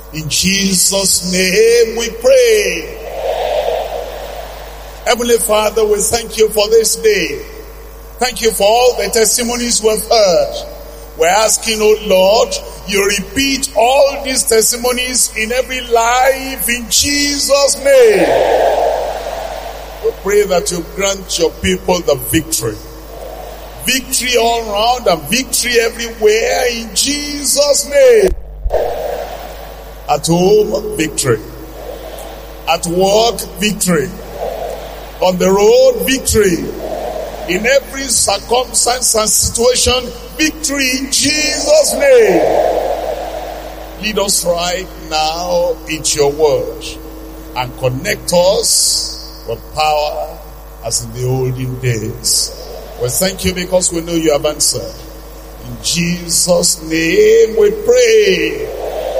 In Jesus' name we pray. Heavenly Father, we thank you for this day. Thank you for all the testimonies we've heard. We're asking, oh Lord, you repeat all these testimonies in every life in Jesus' name. We pray that you grant your people the victory. Victory all around and victory everywhere in Jesus' name. At home, victory. At work, victory. On the road, victory. In every circumstance and situation, victory in Jesus' name. Lead us right now into your word and connect us with power as in the olden days. We thank you because we know you have answered. In Jesus' name we pray.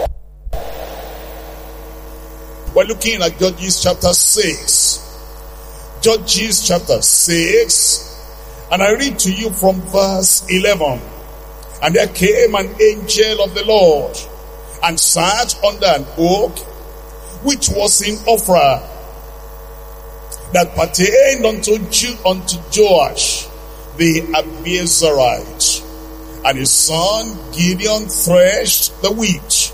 We're looking at Judges chapter 6. Judges chapter 6. And I read to you from verse 11. And there came an angel of the Lord and sat under an oak which was in Ophrah, that pertained unto Joash the Abiezrite. And his son Gideon threshed the wheat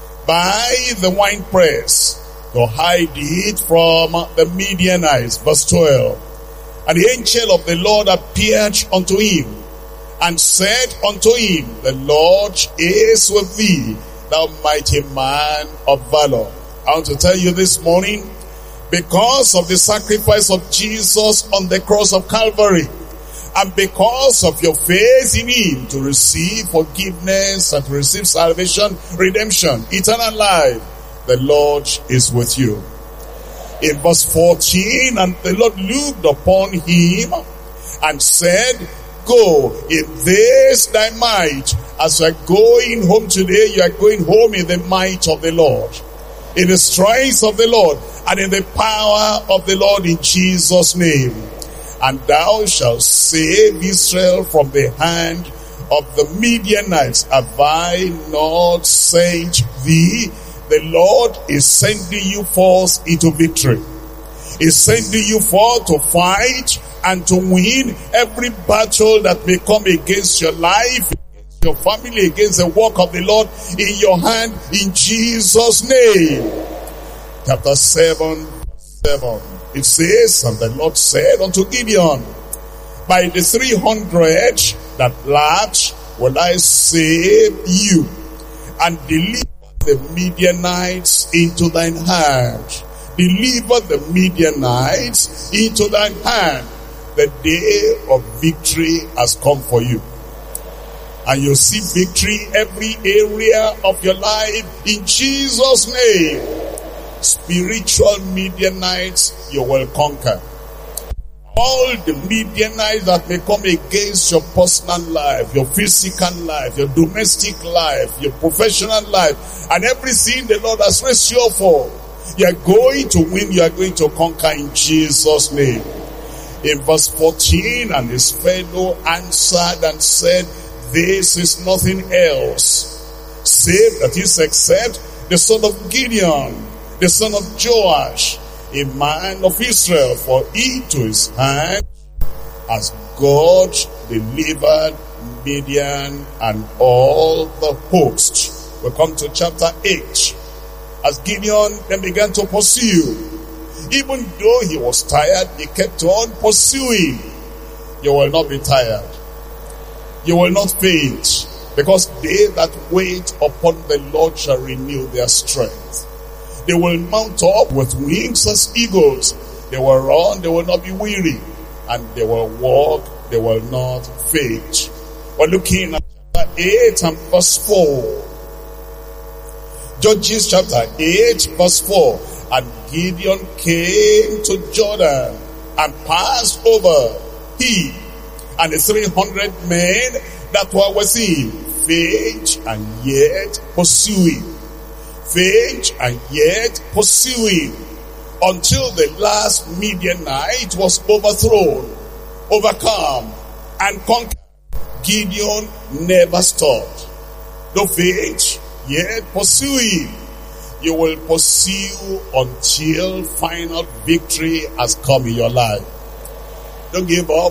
by the winepress to hide it from the Midianites. Verse 12. And the angel of the Lord appeared unto him and said unto him, the Lord is with thee, thou mighty man of valor. I want to tell you this morning, because of the sacrifice of Jesus on the cross of Calvary, and because of your faith in him to receive forgiveness and to receive salvation, redemption, eternal life, the Lord is with you. In verse 14, and the Lord looked upon him and said, go in this thy might. As you are going home today, you are going home in the might of the Lord, in the strength of the Lord, and in the power of the Lord in Jesus' name. And thou shalt save Israel from the hand of the Midianites. Have I not sent thee? The Lord is sending you forth into victory. He's sending you forth to fight and to win every battle that may come against your life, against your family, against the work of the Lord in your hand, in Jesus' name. Chapter 7, verse 7. It says, and the Lord said unto Gideon, by the 300 that lapped will I save you, and deliver the Midianites into thine hand. Deliver the Midianites into thine hand. The day of victory has come for you. And you'll see victory every area of your life in Jesus' name. Spiritual Midianites you will conquer. All the Midianites that may come against your personal life, your physical life, your domestic life, your professional life, and everything the Lord has raised you up for, you are going to win, you are going to conquer in Jesus' name. In verse 14, and his fellow answered and said, this is nothing else, save that is except the son of Gideon, the son of Joash, a man of Israel, for into his hand has God delivered Midian and all the host. We come to chapter 8. As Gideon then began to pursue, even though he was tired, he kept on pursuing. You will not be tired. You will not faint, because they that wait upon the Lord shall renew their strength. They will mount up with wings as eagles. They will run, they will not be weary. And they will walk, they will not faint. We're looking at chapter 8 and verse 4. Judges chapter 8 verse 4. And Gideon came to Jordan and passed over, he and the 300 men that were with him, faint and yet pursuing. Faint and yet pursuing, until the last Midianite was overthrown, overcome, and conquered. Gideon never stopped. No faint, yet pursuing, You will pursue until final victory has come in your life. Don't give up.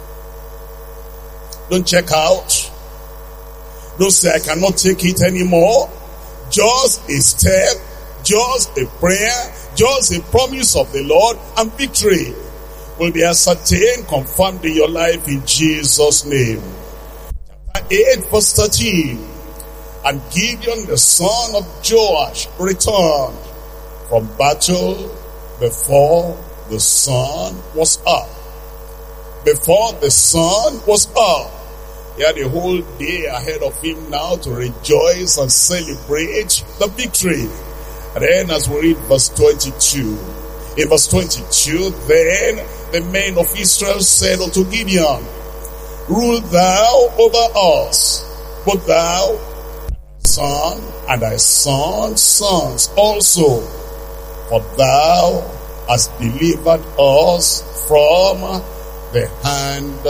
Don't check out. Don't say, I cannot take it anymore. Just a step, just a prayer, just a promise of the Lord, and victory will be ascertained, confirmed in your life in Jesus' name. Chapter 8 verse 13. And Gideon the son of Joash returned from battle before the sun was up. Before the sun was up. He had a whole day ahead of him now to rejoice and celebrate the victory. And then as we read verse 22. In verse 22, then the men of Israel said unto Gideon, Rule thou over us, both thou, son, and thy son's sons also, for thou hast delivered us from the hand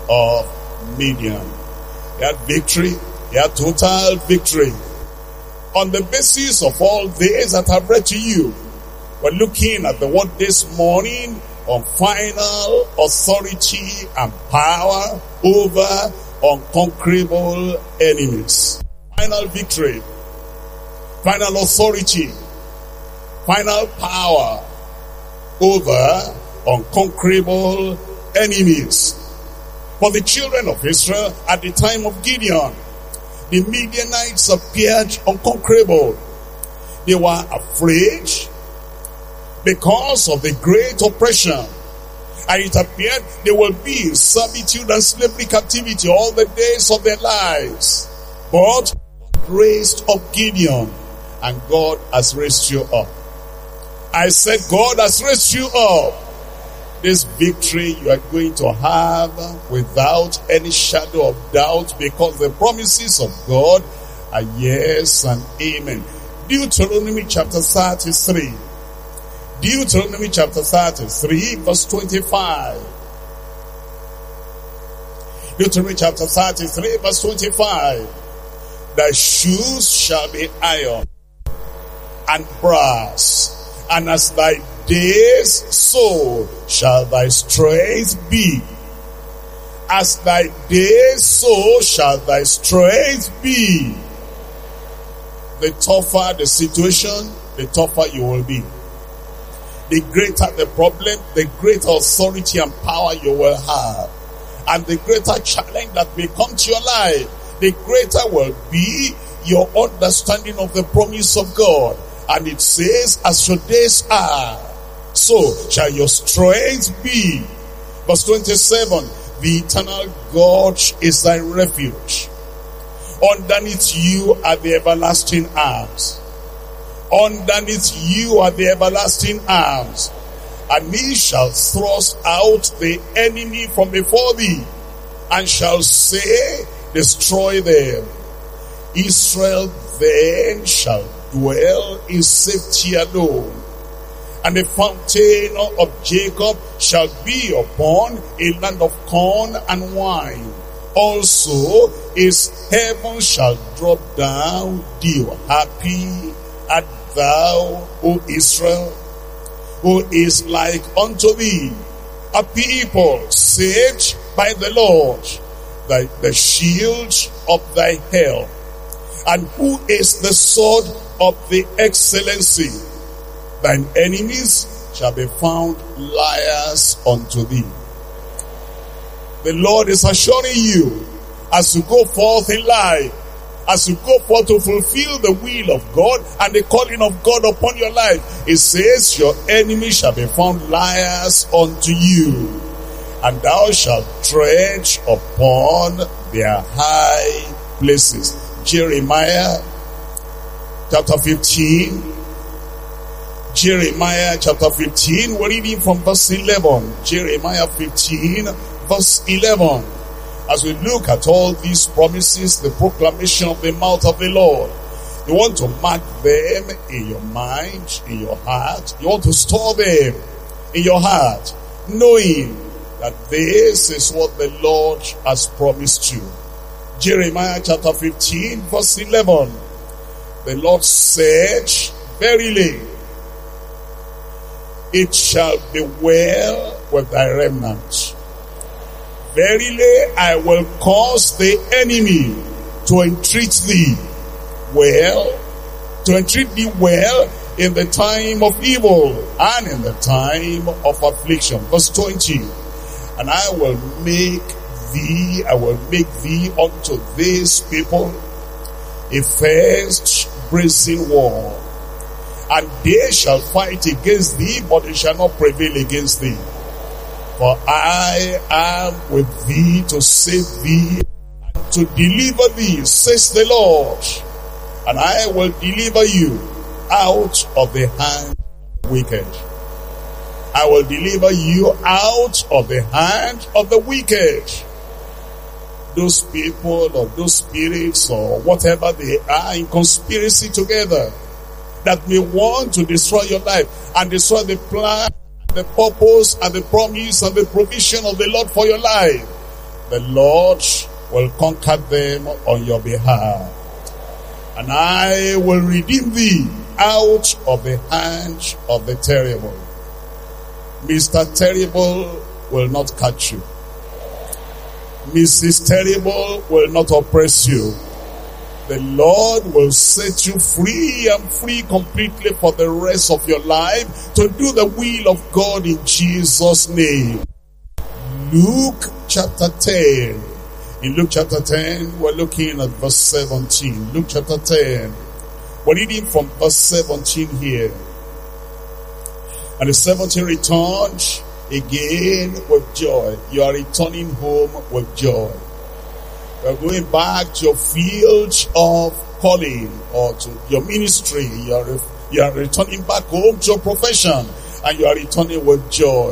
of Midian. He had victory, he had total victory. On the basis of all this that I've read to you, we're looking at the word this morning on final authority and power over unconquerable enemies. Final victory, final authority, final power over unconquerable enemies. For the children of Israel at the time of Gideon, the Midianites appeared unconquerable. They were afraid because of the great oppression. And it appeared they will be in servitude and slavery captivity all the days of their lives. But raised up Gideon, and God has raised you up. I said God has raised you up. This victory you are going to have without any shadow of doubt, because the promises of God are yes and amen. Deuteronomy chapter 33. Deuteronomy chapter 33 verse 25. Deuteronomy chapter 33 verse 25. Thy shoes shall be iron and brass, and as thy days so shall thy strength be. As thy days so shall thy strength be. The tougher the situation, the tougher you will be. The greater the problem, the greater authority and power you will have. And the greater challenge that may come to your life, the greater will be your understanding of the promise of God. And it says, as your days are, so shall your strength be. Verse 27, the eternal God is thy refuge. Underneath you are the everlasting arms. Underneath you are the everlasting arms. And he shall thrust out the enemy from before thee, and shall say, destroy them. Israel then shall dwell in safety alone. And the fountain of Jacob shall be upon a land of corn and wine. Also his heaven shall drop down dew. Happy art thou, O Israel, who is like unto thee, a people saved by the Lord, the shield of thy help, and who is the sword of the excellency. Thine enemies shall be found liars unto thee. The Lord is assuring you, as you go forth in life, as you go forth to fulfill the will of God and the calling of God upon your life, it says, your enemies shall be found liars unto you, and thou shalt tread upon their high places. Jeremiah chapter 15. Jeremiah chapter 15, we're reading from verse 11. Jeremiah 15 verse 11. As we look at all these promises, the proclamation of the mouth of the Lord, you want to mark them in your mind, in your heart. You want to store them in your heart, knowing that this is what the Lord has promised you. Jeremiah chapter 15 verse 11. The Lord said, verily, it shall be well with thy remnant. Verily, I will cause the enemy to entreat thee well, to entreat thee well in the time of evil and in the time of affliction. Verse 20, and I will make thee unto this people a first brazen wall, and they shall fight against thee, but they shall not prevail against thee. For I am with thee to save thee, and to deliver thee, says the Lord. And I will deliver you out of the hand of the wicked. I will deliver you out of the hand of the wicked. Those people or those spirits or whatever they are in conspiracy together that may want to destroy your life and destroy the plan, the purpose and the promise and the provision of the Lord for your life, the Lord will conquer them on your behalf. And I will redeem thee out of the hand of the terrible. Mr. Terrible will not catch you. Mrs. Terrible will not oppress you. The Lord will set you free and free completely for the rest of your life to do the will of God in Jesus' name. Luke chapter 10. In Luke chapter 10, we're looking at verse 17. Luke chapter 10. We're reading from verse 17 here. And the 70 returned again with joy. You are returning home with joy. You are going back to your field of calling or to your ministry. You are returning back home to your profession, and you are returning with joy.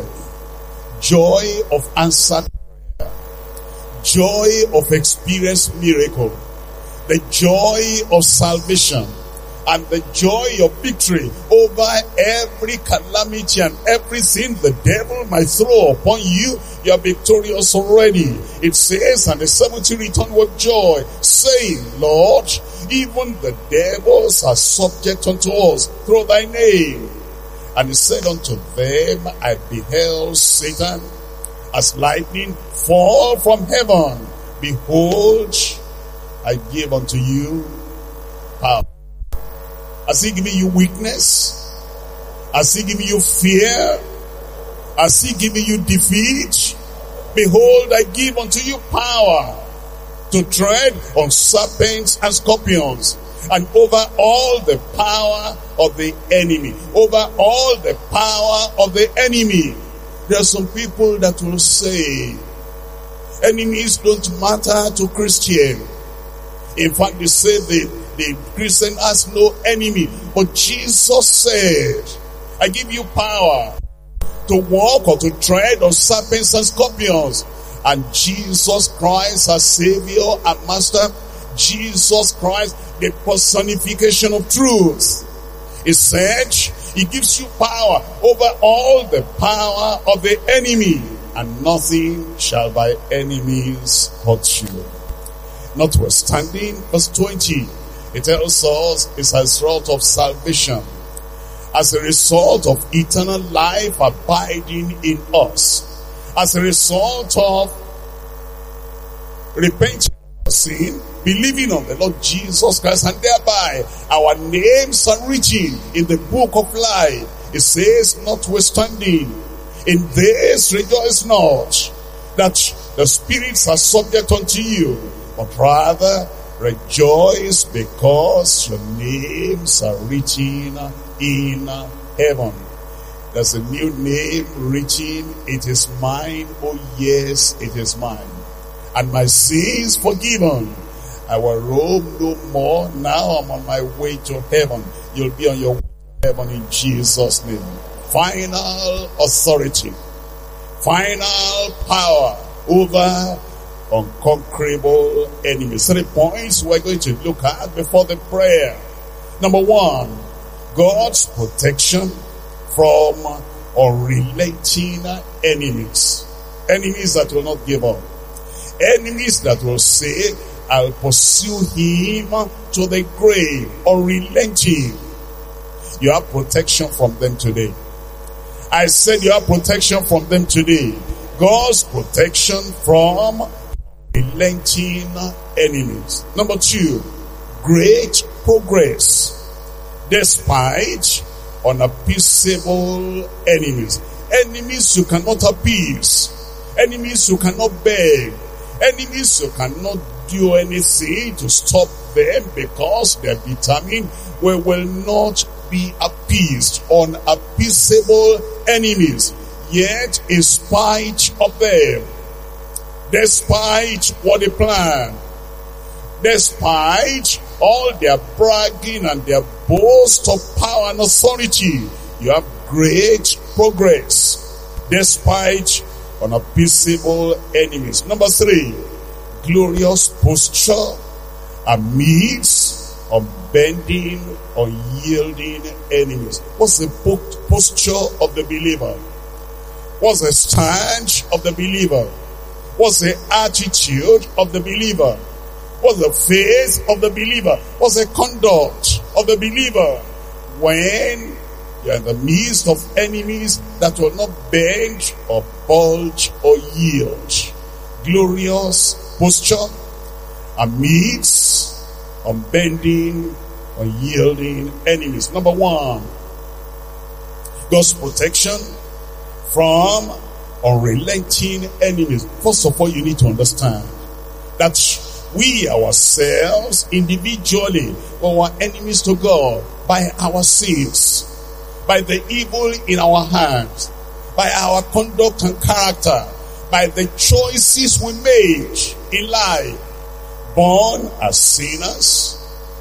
Joy of answered prayer. Joy of experienced miracle. The joy of salvation. And the joy of victory over every calamity and everything the devil might throw upon you. You are victorious already. It says, and the 70 returned with joy, saying, Lord, even the devils are subject unto us through thy name. And he said unto them, I beheld Satan as lightning fall from heaven. Behold, I give unto you power. Has he given you weakness? Has he given you fear? Has he given you defeat? Behold, I give unto you power to tread on serpents and scorpions, and over all the power of the enemy. Over all the power of the enemy. There are some people that will say, enemies don't matter to Christian. In fact, they say the Christian has no enemy. But Jesus said, I give you power to walk or to tread on serpents and scorpions. And Jesus Christ, our Savior and Master, Jesus Christ, the personification of truth. He said, he gives you power over all the power of the enemy, and nothing shall by enemies hurt you. Notwithstanding, verse 20, it tells us it's as a result of salvation, as a result of eternal life abiding in us, as a result of repenting of sin, believing on the Lord Jesus Christ, and thereby our names are written in the book of life. It says, notwithstanding, in this rejoice not that the spirits are subject unto you, but rather rejoice because your names are written in heaven. There's a new name written. It is mine. Oh yes, it is mine. And my sins forgiven. I will roam no more. Now I'm on my way to heaven. You'll be on your way to heaven in Jesus' name. Final authority. Final power over unconquerable enemies. 3 points we're going to look at before the prayer. Number 1, God's protection from unrelenting enemies. Enemies that will not give up. Enemies that will say, I'll pursue him to the grave, unrelenting. You have protection from them today. I said you have protection from them today. God's protection from relenting enemies. Number 2, great progress despite unappeasable enemies. Enemies you cannot appease. Enemies you cannot beg. Enemies you cannot do anything to stop them because they are determined we will not be appeased. Unappeasable enemies. Yet in spite of them, despite what they plan, despite all their bragging and their boast of power and authority, you have great progress despite unappeasable enemies. Number 3, glorious posture amidst unbending, unyielding enemies. What's the posture of the believer? What's the stand of the believer? What's the attitude of the believer? What's the faith of the believer? What's the conduct of the believer when you're in the midst of enemies that will not bend or bulge or yield? Glorious posture amidst unbending, unyielding enemies. Number 1, God's protection from unrelenting enemies. First of all, you need to understand that we ourselves individually were enemies to God by our sins, by the evil in our hands, by our conduct and character, by the choices we made in life. Born as sinners,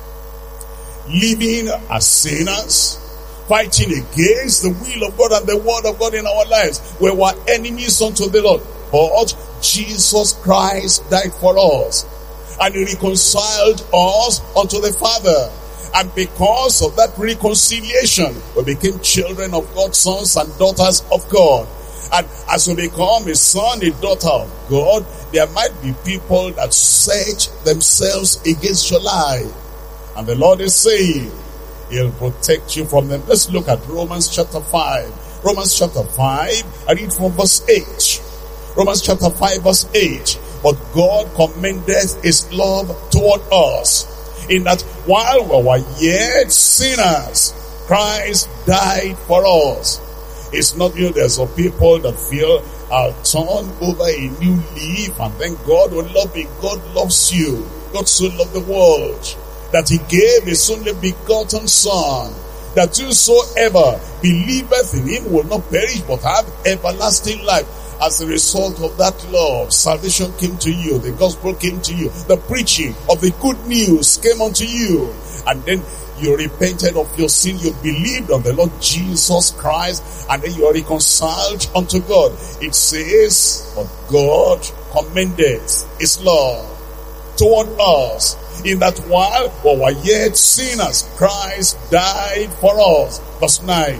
living as sinners, fighting against the will of God and the word of God in our lives. We were enemies unto the Lord, but Jesus Christ died for us, and He reconciled us unto the Father. And because of that reconciliation, we became children of God, sons and daughters of God. And as we become a son, a daughter of God, there might be people that set themselves against your life. And the Lord is saying, He'll protect you from them. Let's look at Romans chapter 5. Romans chapter 5, I read from verse 8. Romans chapter 5 verse 8. But God commendeth His love toward us, in that while we were yet sinners, Christ died for us. It's not new. There's some people that feel I'll turn over a new leaf and then God will love me. God loves you. God so loved the world that He gave His only begotten Son, that whosoever believeth in Him will not perish but have everlasting life. As a result of that love, salvation came to you, the gospel came to you, the preaching of the good news came unto you, and then you repented of your sin, you believed on the Lord Jesus Christ, and then you are reconciled unto God. It says, but God commended His love toward us, in that while we were yet sinners, Christ died for us. Verse 9,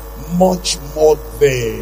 much more then,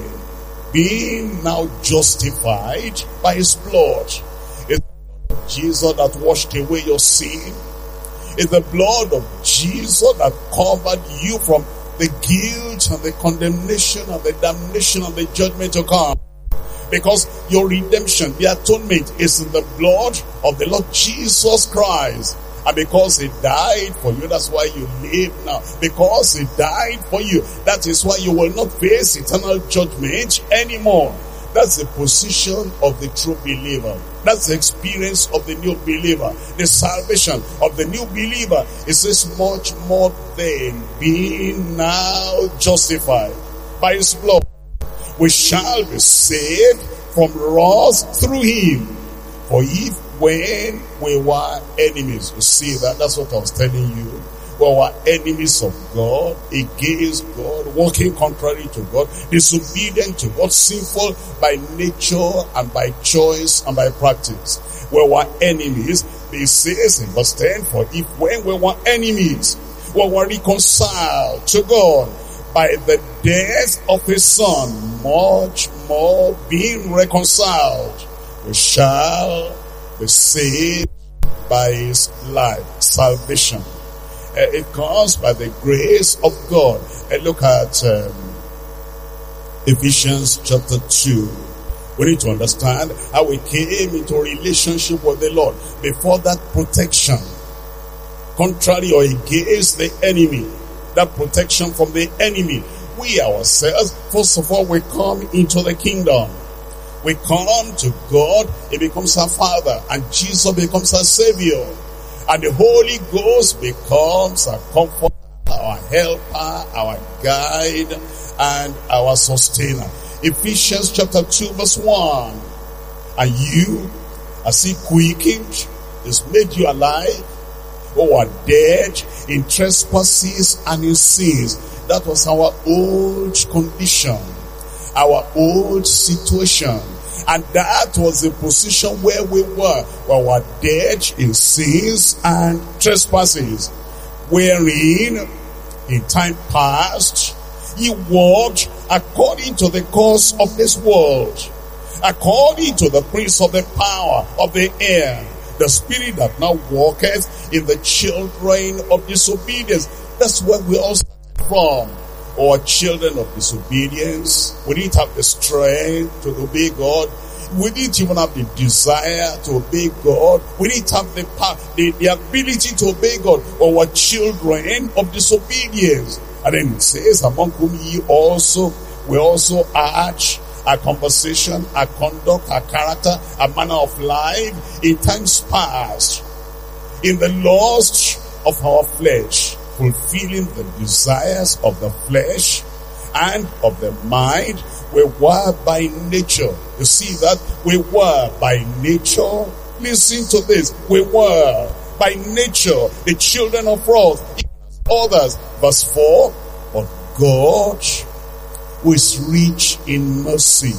being now justified by His blood. It's Jesus that washed away your sin. It's the blood of Jesus that covered you from the guilt and the condemnation and the damnation and the judgment to come. Because your redemption, the atonement, is in the blood of the Lord Jesus Christ. And because He died for you, that's why you live now. Because He died for you, that is why you will not face eternal judgment anymore. That's the position of the true believer. That's the experience of the new believer. The salvation of the new believer. It says, much more than being now justified by His blood, we shall be saved from wrath through Him. For if when we were enemies, you see that? That's what I was telling you. We were enemies of God, against God, walking contrary to God, disobedient to God, sinful by nature and by choice and by practice. We were enemies. It says in verse 10, for if when we were enemies, we were reconciled to God by the death of His Son, much more being reconciled, we shall be saved by His life. Salvation, It comes by the grace of God. And look at Ephesians chapter 2. We need to understand how we came into a relationship with the Lord. Before that protection, contrary or against the enemy, that protection from the enemy, we ourselves, first of all, we come into the kingdom. We come to God, He becomes our Father, and Jesus becomes our Savior. And the Holy Ghost becomes our comforter, our helper, our guide, and our sustainer. Ephesians chapter 2 verse 1. And you, as He quickened, He's made you alive, who are dead in trespasses and in sins. That was our old condition, our old situation. And that was the position where we were dead in sins and trespasses, wherein in time past ye walked according to the course of this world, according to the prince of the power of the air, the spirit that now walketh in the children of disobedience. That's where we all started from. Or children of disobedience. We didn't have the strength to obey God. We didn't even have the desire to obey God. We didn't have the power, the ability to obey God. Or were children of disobedience. And then it says, among whom ye also, we also urge our conversation, our conduct, our character, our manner of life in times past, in the lust of our flesh, fulfilling the desires of the flesh and of the mind. We were by nature. You see that? We were by nature. Listen to this. We were by nature the children of wrath, even as others. Verse 4. But God, who is rich in mercy,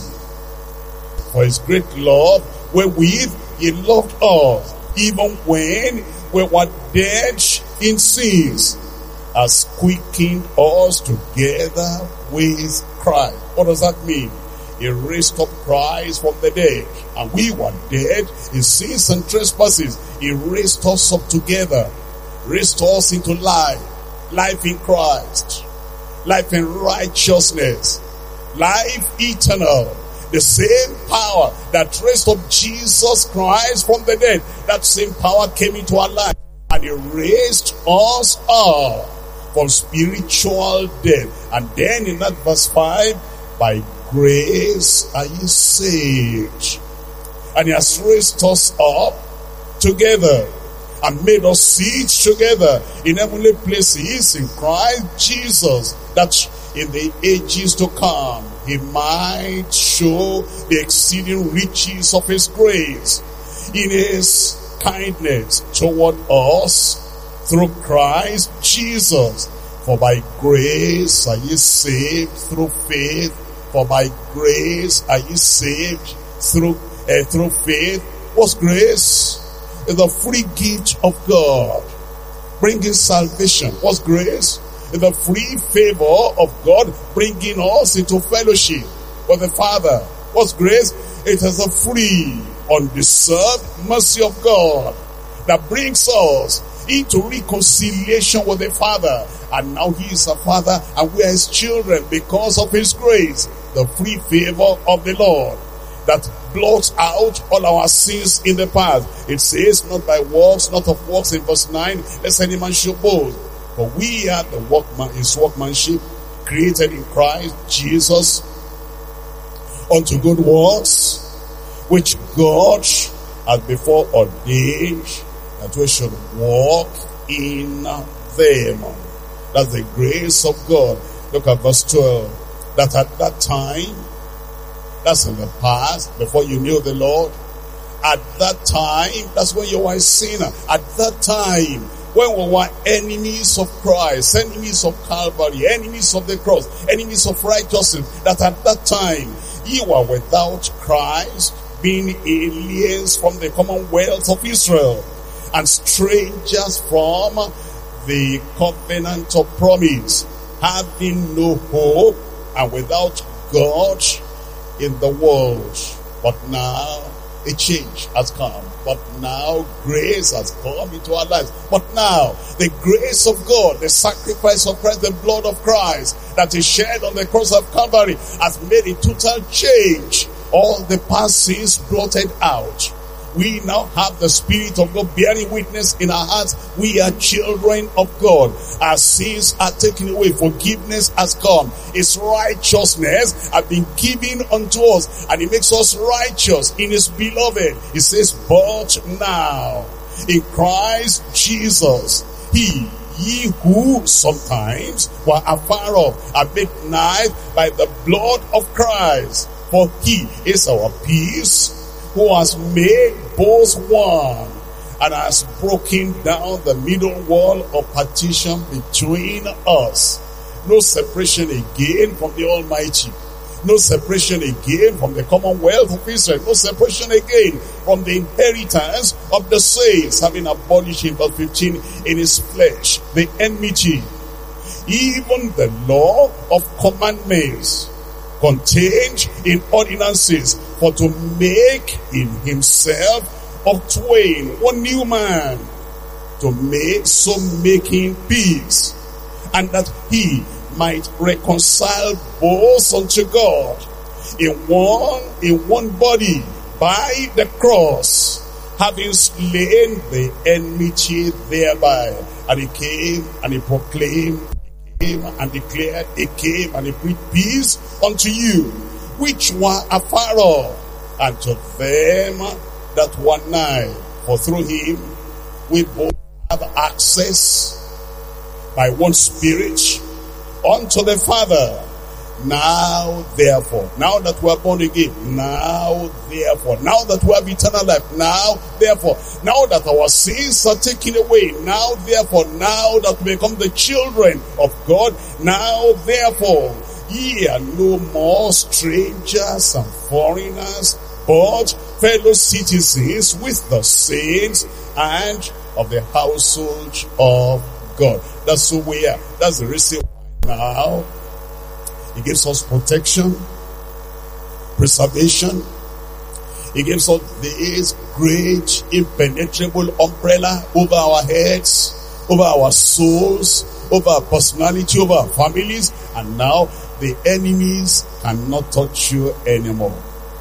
for His great love, wherewith He loved us, even when we were dead in sins, has quickened us together with Christ. What does that mean? He raised up Christ from the dead, and we were dead in sins and trespasses. He raised us up together, raised us into life in Christ, life in righteousness, life eternal. The same power that raised up Jesus Christ from the dead, that same power came into our life, and He raised us up from spiritual death. And then in that verse 5, by grace are ye saved. And He has raised us up together and made us sit together in heavenly places in Christ Jesus, that in the ages to come He might show the exceeding riches of His grace in His kindness toward us through Christ Jesus. For by grace are ye saved through faith. For by grace are ye saved through faith. What's grace? It's the free gift of God, bringing salvation. What's grace? It's the free favor of God, bringing us into fellowship with the Father. What's grace? It is the free, undeserved mercy of God that brings us into reconciliation with the Father. And now He is a Father and we are His children because of His grace. The free favor of the Lord that blots out all our sins in the past. It says, not by works, not of works in verse 9, lest any man should boast. For we are the His workmanship, created in Christ Jesus unto good works, which God has before ordained that we should walk in them. That's the grace of God. Look at verse 12. That at that time, that's in the past, before you knew the Lord. At that time, that's when you were a sinner. At that time, when we were enemies of Christ, enemies of Calvary, enemies of the cross, enemies of righteousness, that at that time, you were without Christ, being aliens from the commonwealth of Israel, and strangers from the covenant of promise, having no hope and without God in the world. But now a change has come. But now grace has come into our lives. But now the grace of God, the sacrifice of Christ, the blood of Christ that is shed on the cross of Calvary has made a total change. All the past sins blotted out. We now have the Spirit of God bearing witness in our hearts. We are children of God. Our sins are taken away. Forgiveness has come. His righteousness has been given unto us. And He makes us righteous in His beloved. He says, but now, in Christ Jesus, ye who sometimes were afar off are made nigh by the blood of Christ. For He is our peace, who has made both one and has broken down the middle wall of partition between us. No separation again from the Almighty. No separation again from the commonwealth of Israel. No separation again from the inheritance of the saints, having abolished in verse 15 in His flesh the enmity, even the law of commandments contained in ordinances, for to make in Himself of twain one new man, to make, so making peace, and that He might reconcile both unto God in one body by the cross, having slain the enmity thereby. And He came and He proclaimed, came and declared, He came and He preached peace unto you which were afar off, and to them that were nigh. For through Him we both have access by one Spirit unto the Father. Now therefore, now that we are born again, now therefore, now that we have eternal life, now therefore, now that our sins are taken away, now therefore, now that we become the children of God, now therefore, ye are no more strangers and foreigners, but fellow citizens with the saints and of the household of God. That's who we are. That's the reason why now He gives us protection, preservation. He gives us this great impenetrable umbrella over our heads, over our souls, over our personality, over our families. And now the enemies cannot touch you anymore.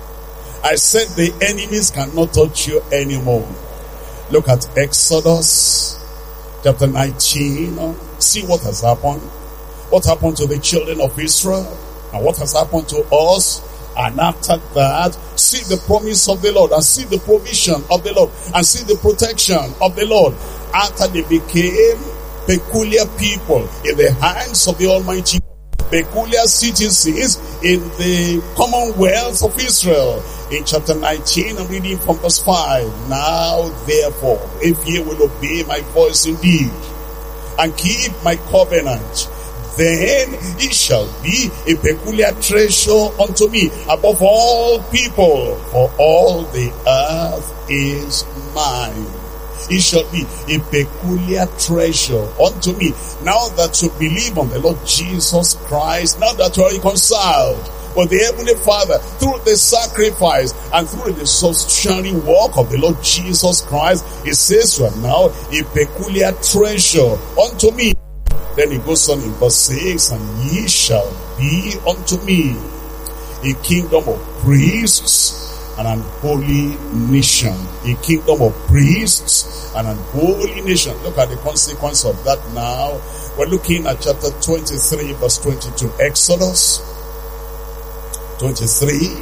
I said the enemies cannot touch you anymore. Look at Exodus chapter 19. See what has happened. What happened to the children of Israel, and what has happened to us. And after that, see the promise of the Lord, and see the provision of the Lord, and see the protection of the Lord. After they became peculiar people in the hands of the Almighty, peculiar citizens in the commonwealth of Israel. In chapter 19, I'm reading from verse 5. Now therefore, if ye will obey my voice indeed, and keep my covenant, then it shall be a peculiar treasure unto me above all people, for all the earth is mine. It shall be a peculiar treasure unto me. Now that you believe on the Lord Jesus Christ, now that you are reconciled with the Heavenly Father through the sacrifice and through the substitutionary work of the Lord Jesus Christ, it says you are now a peculiar treasure unto me. Then it goes on in verse 6, and ye shall be unto me a kingdom of priests and an holy nation. A kingdom of priests and an holy nation. Look at the consequence of that now. We're looking at chapter 23, verse 22. Exodus 23.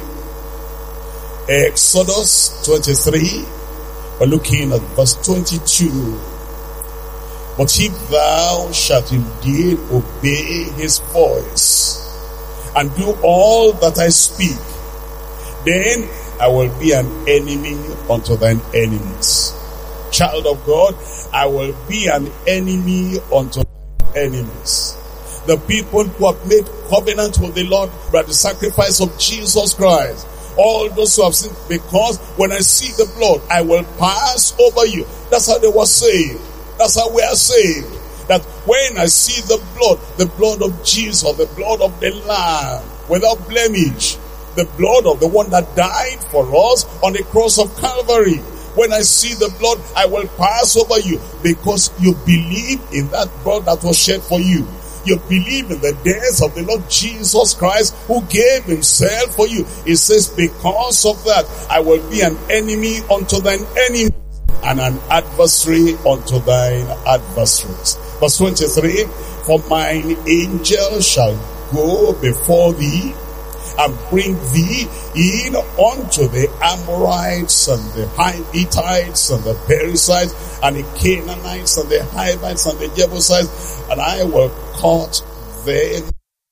Exodus 23. We're looking at verse 22. But if thou shalt indeed obey His voice, and do all that I speak, then I will be an enemy unto thine enemies. Child of God, I will be an enemy unto thine enemies. The people who have made covenant with the Lord by the sacrifice of Jesus Christ, all those who have sinned, because when I see the blood, I will pass over you. That's how they were saved. That's how we are saved. That when I see the blood of Jesus, the blood of the Lamb, without blemish, The blood of the one that died for us on the cross of Calvary. When I see the blood, I will pass over you, because you believe in that blood that was shed for you. You believe in the death of the Lord Jesus Christ, who gave himself for you. It says, because of that, I will be an enemy unto thine enemy, and an adversary unto thine adversaries. Verse 23, for mine angel shall go before thee, and bring thee in unto the Amorites, and the Hittites, and the Perizzites, and the Canaanites, and the Hivites, and the Jebusites, and I will cut them.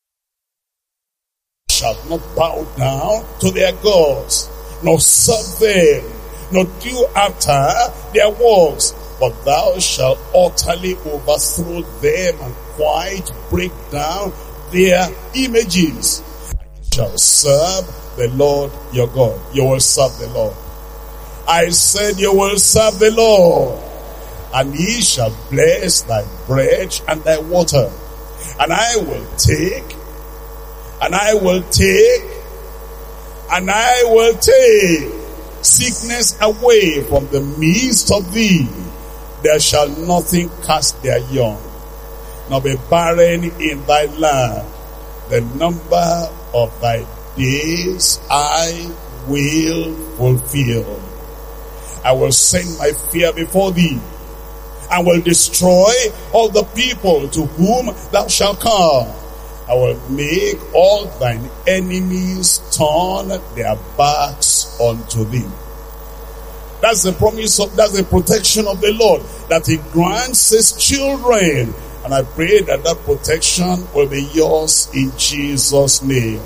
Shall not bow down to their gods, nor serve them, nor do after their works, but thou shalt utterly overthrow them, and quite break down their images. Shall serve the Lord your God. You will serve the Lord. I said you will serve the Lord. And he shall bless thy bread and thy water. And I will take, and I will take, and I will take sickness away from the midst of thee. There shall nothing cast their young, nor be barren in thy land. The number of thy days I will fulfill. I will send my fear before thee, and will destroy all the people to whom thou shalt come. I will make all thine enemies turn their backs unto thee. That's the promise of, that's the protection of the Lord, that he grants his children. And I pray that that protection will be yours in Jesus' name.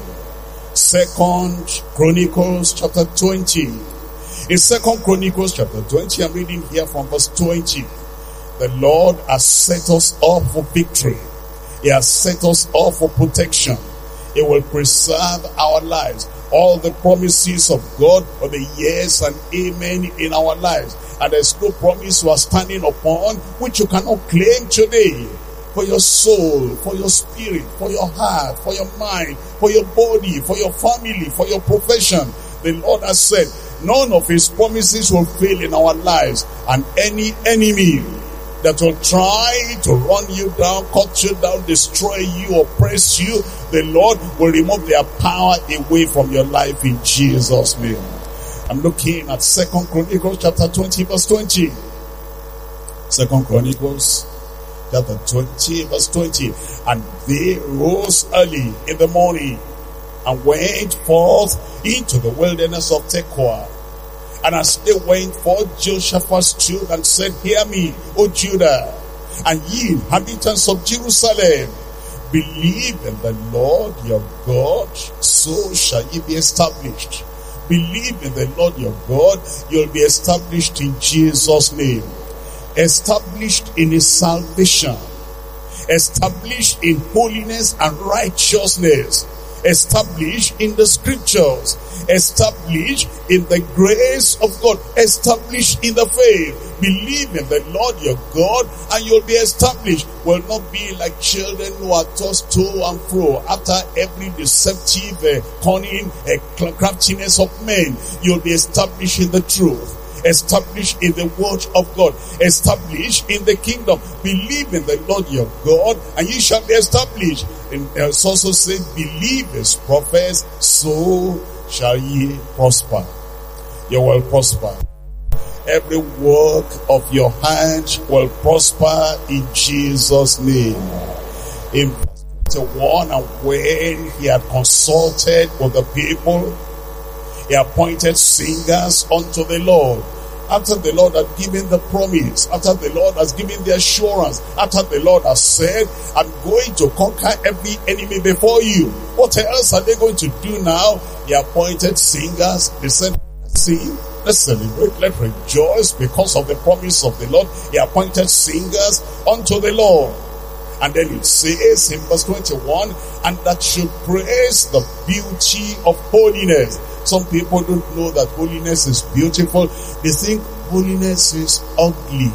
2 Chronicles chapter 20. In 2 Chronicles chapter 20, I'm reading here from verse 20. The Lord has set us up for victory. He has set us up for protection. He will preserve our lives. All the promises of God will be yes and amen in our lives. And there's no promise you are standing upon which you cannot claim today. For your soul, for your spirit, for your heart, for your mind, for your body, for your family, for your profession. The Lord has said, none of his promises will fail in our lives. And any enemy that will try to run you down, cut you down, destroy you, oppress you, the Lord will remove their power away from your life in Jesus' name. I'm looking at 2 Chronicles chapter 20 verse 20. 2 Chronicles chapter 20 verse 20. And they rose early in the morning and went forth into the wilderness of Tekoa. And as they went forth, Jehoshaphat stood and said, hear me, O Judah, and ye inhabitants of Jerusalem. Believe in the Lord your God, so shall ye be established. Believe in the Lord your God, you'll be established in Jesus' name. Established in his salvation. Established in holiness and righteousness. Established in the scriptures. Established in the grace of God. Established in the faith. Believe in the Lord your God and you'll be established. Will not be like children who are tossed to and fro after every deceptive, cunning, craftiness of men. You'll be established in the truth. Established in the word of God. Established in the kingdom. Believe in the Lord your God and ye shall be established. And it's also said, believe his prophets, so shall ye prosper. You will prosper. Every work of your hand will prosper in Jesus' name. In verse 21, and when he had consulted with the people, he appointed singers unto the Lord. After the Lord had given the promise, after the Lord has given the assurance, after the Lord has said, I'm going to conquer every enemy before you. What else are they going to do now? He appointed singers. They said, sing, let's celebrate, let's rejoice because of the promise of the Lord. He appointed singers unto the Lord. And then it says in verse 21, and that should praise the beauty of holiness. Some people don't know that holiness is beautiful. They think holiness is ugly.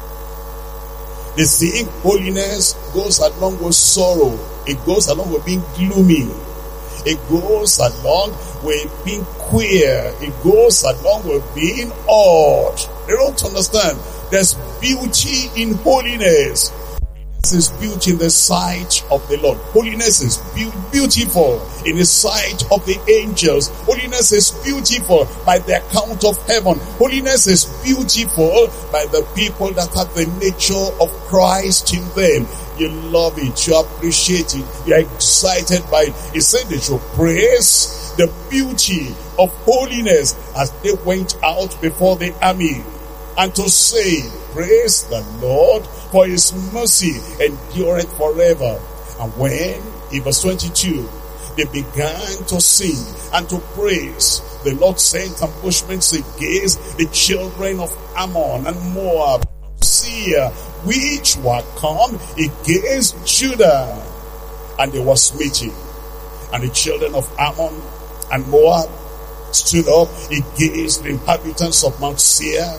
They think holiness goes along with sorrow. It goes along with being gloomy. It goes along with being queer. It goes along with being odd. They don't understand. There's beauty in holiness. Holiness is beauty in the sight of the Lord. Holiness is beautiful in the sight of the angels. Holiness is beautiful by the account of heaven. Holiness is beautiful by the people that have the nature of Christ in them. You love it, you appreciate it, you're excited by it. He said they should praise the beauty of holiness as they went out before the army. And to say, praise the Lord, for his mercy endureth forever. And when, in verse 22, they began to sing and to praise, the Lord sent ambushments against the children of Ammon and Moab, Seir, which were come against Judah. And they were smitten. And the children of Ammon and Moab stood up against the inhabitants of Mount Seir,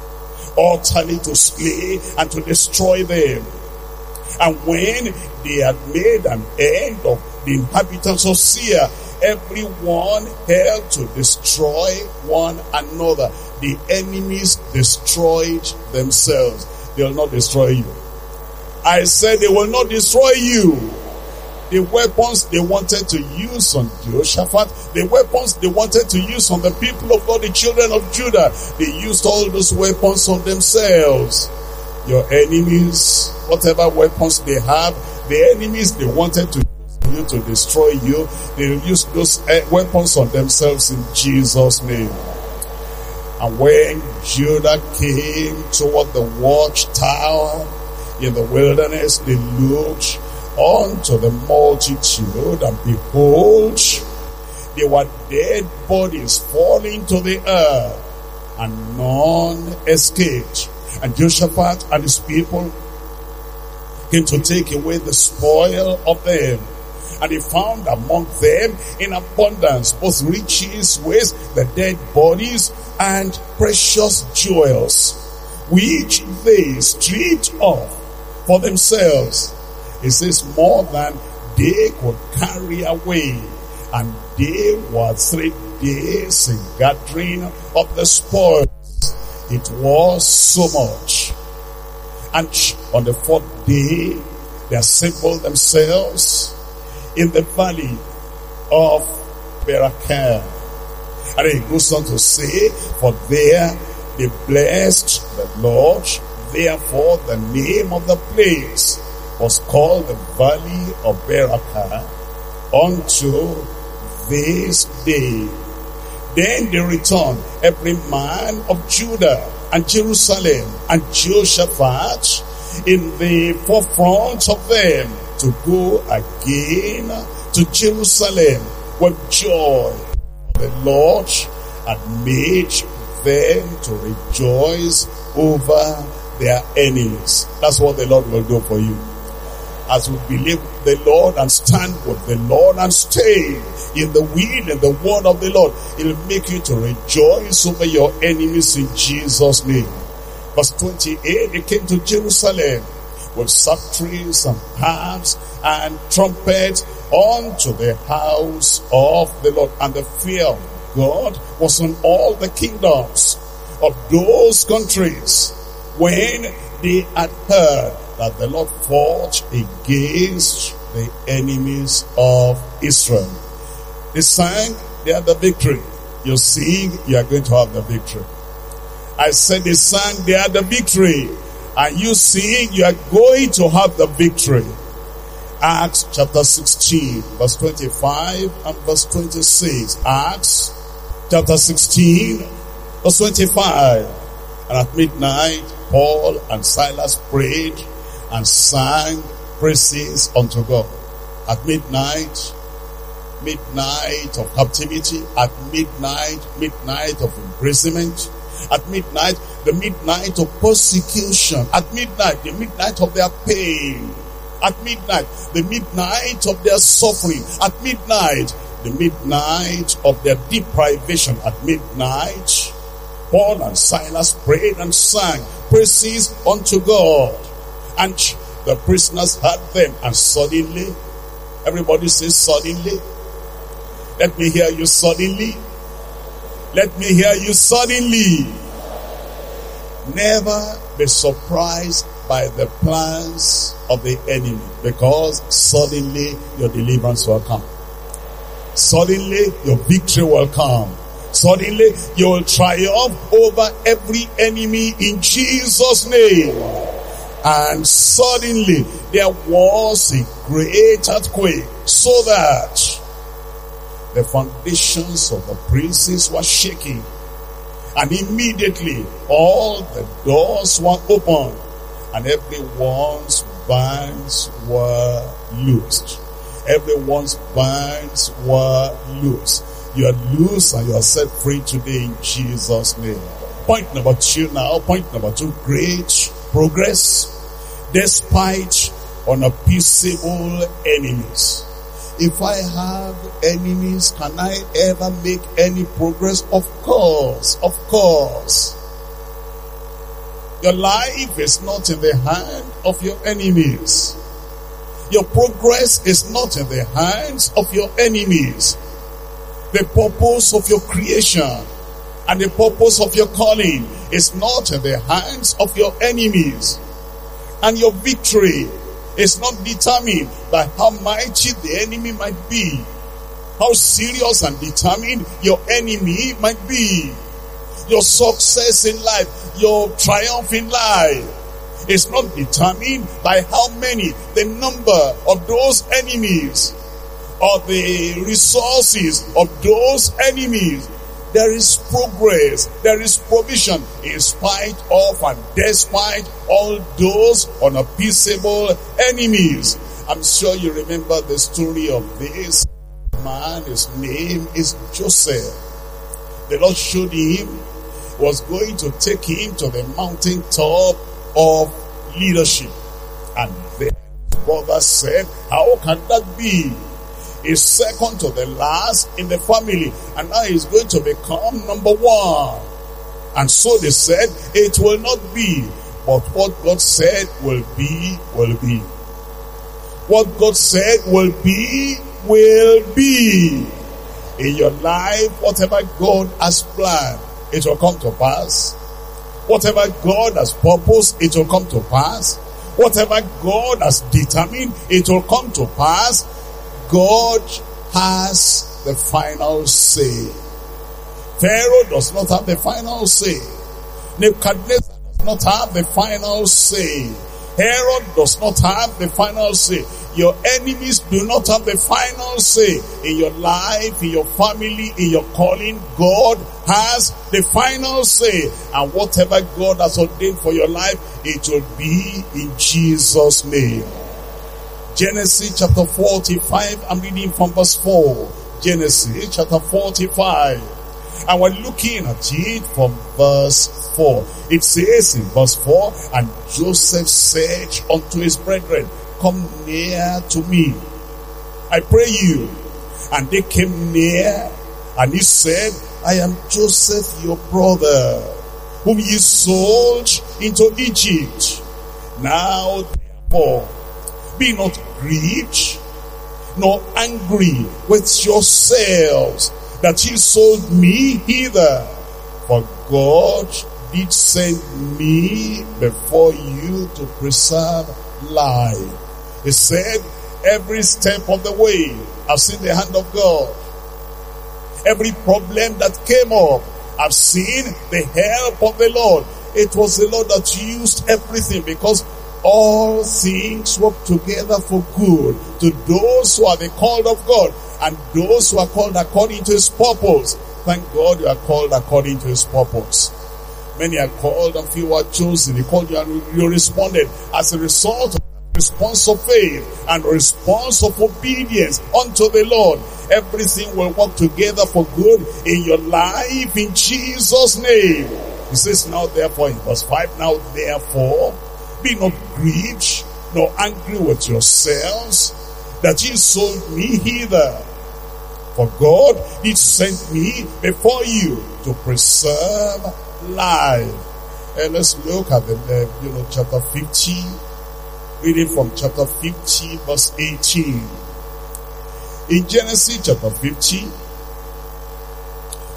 utterly to slay and to destroy them. And when they had made an end of the inhabitants of Seir, everyone held to destroy one another. The enemies destroyed themselves. They will not destroy you. I said they will not destroy you. The weapons they wanted to use on Jehoshaphat, the weapons they wanted to use on the people of God, the children of Judah, they used all those weapons on themselves. Your enemies, whatever weapons they have, the enemies they wanted to use you to destroy you, they use those weapons on themselves in Jesus' name. And when Judah came toward the watchtower in the wilderness, they looked unto the multitude, and behold, there were dead bodies falling to the earth, and none escaped. And Jehoshaphat and his people came to take away the spoil of them. And he found among them in abundance both riches with the dead bodies and precious jewels, which they stripped off for themselves. It says more than they could carry away. And they were 3 days in gathering of the spoils. It was so much. And on the 4th day, they assembled themselves in the valley of Berakah. And it goes on to say, for there they blessed the Lord. Therefore the name of the place was called the Valley of Berakah unto this day. Then they returned, every man of Judah and Jerusalem and Jehoshaphat in the forefront of them, to go again to Jerusalem with joy. The Lord had made them to rejoice over their enemies. That's what the Lord will do for you. As we believe the Lord and stand with the Lord and stay in the will and the word of the Lord, He'll make you to rejoice over your enemies in Jesus' name. Verse 28, they came to Jerusalem with psalteries and harps and trumpets unto the house of the Lord. And the fear of God was on all the kingdoms of those countries when they had heard that the Lord fought against the enemies of Israel. They sang, they had the victory. You sing, you are going to have the victory. I said they sang, they had the victory. And you sing, you are going to have the victory. Acts chapter 16, verse 25 and verse 26. Acts chapter 16, verse 25. And at midnight, Paul and Silas prayed and sang praises unto God. At midnight, midnight of captivity, at midnight of imprisonment, at midnight, the midnight of persecution, at midnight, the midnight of their pain, at midnight, the midnight of their suffering, at midnight, the midnight of their deprivation, at midnight, Paul and Silas prayed and sang praises unto God. And the prisoners heard them, and suddenly, everybody says suddenly, Let me hear you suddenly. Let me hear you suddenly. Never be surprised by the plans of the enemy, because suddenly your deliverance will come. Suddenly your victory will come. Suddenly you will triumph over every enemy in Jesus' name. And suddenly there was a great earthquake, so that the foundations of the princes were shaking. And immediately all the doors were opened, and everyone's bands were loosed. Everyone's bands were loosed. You are loose and you are set free today in Jesus' name. Point number 2 now. Point number 2. Great progress despite unappeasable enemies. If I have enemies, can I ever make any progress? Of course, of course. Your life is not in the hand of your enemies. Your progress is not in the hands of your enemies. The purpose of your creation and the purpose of your calling is not in the hands of your enemies. And your victory is not determined by how mighty the enemy might be, how serious and determined your enemy might be. Your success in life, your triumph in life is not determined by how many, the number of those enemies, or the resources of those enemies. There is progress, there is provision in spite of and despite all those unappeasable enemies. I'm sure you remember the story of this man. His name is Joseph. The Lord showed him was going to take him to the mountaintop of leadership. And then his brother said, how can that be? He's second to the last in the family, and now he's going to become number 1. And so they said, it will not be, but what God said will be, will be. What God said will be, will be. In your life, whatever God has planned, it will come to pass. Whatever God has purposed, it will come to pass. Whatever God has determined, it will come to pass. God has the final say. Pharaoh does not have the final say. Nebuchadnezzar does not have the final say. Herod does not have the final say. Your enemies do not have the final say. In your life, in your family, in your calling, God has the final say. And whatever God has ordained for your life, it will be in Jesus' name. Genesis chapter 45, I'm reading from verse 4. Genesis chapter 45. And we're looking at it from verse 4. It says in verse 4, and Joseph said unto his brethren, come near to me, I pray you. And they came near, and he said, I am Joseph your brother, whom ye sold into Egypt. Now therefore, be not grieved, nor angry with yourselves, that ye sold me hither. For God did send me before you to preserve life. He said, every step of the way, I've seen the hand of God. Every problem that came up, I've seen the help of the Lord. It was the Lord that used everything, because all things work together for good to those who are the called of God, and those who are called according to his purpose. Thank God you are called according to his purpose. Many are called and few are chosen. He called you and you responded as a result of response of faith and response of obedience unto the Lord. Everything will work together for good in your life in Jesus' name. He says now therefore in verse 5, now therefore be not grieved, nor angry with yourselves, that ye sold me hither. For God did send me before you to preserve life. And let's look at the chapter 50. Reading from chapter 50, verse 18. In Genesis chapter 50,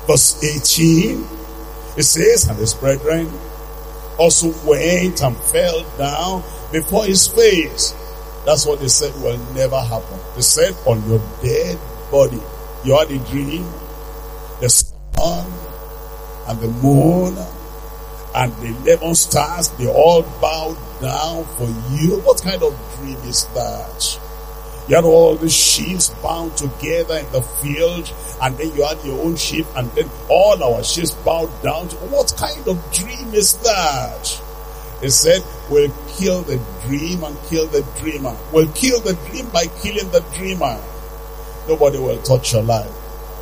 Verse 18, it says, and his brethren also went and fell down before his face. That's what they said will never happen. They said, on your dead body, you had a dream. The sun and the moon and the 11 stars, they all bowed down for you. What kind of dream is that? You had all the sheep bound together in the field, and then you had your own sheep, and then all our sheep bowed down. What kind of dream is that? They said, we'll kill the dream and kill the dreamer. We'll kill the dream by killing the dreamer. Nobody will touch your life.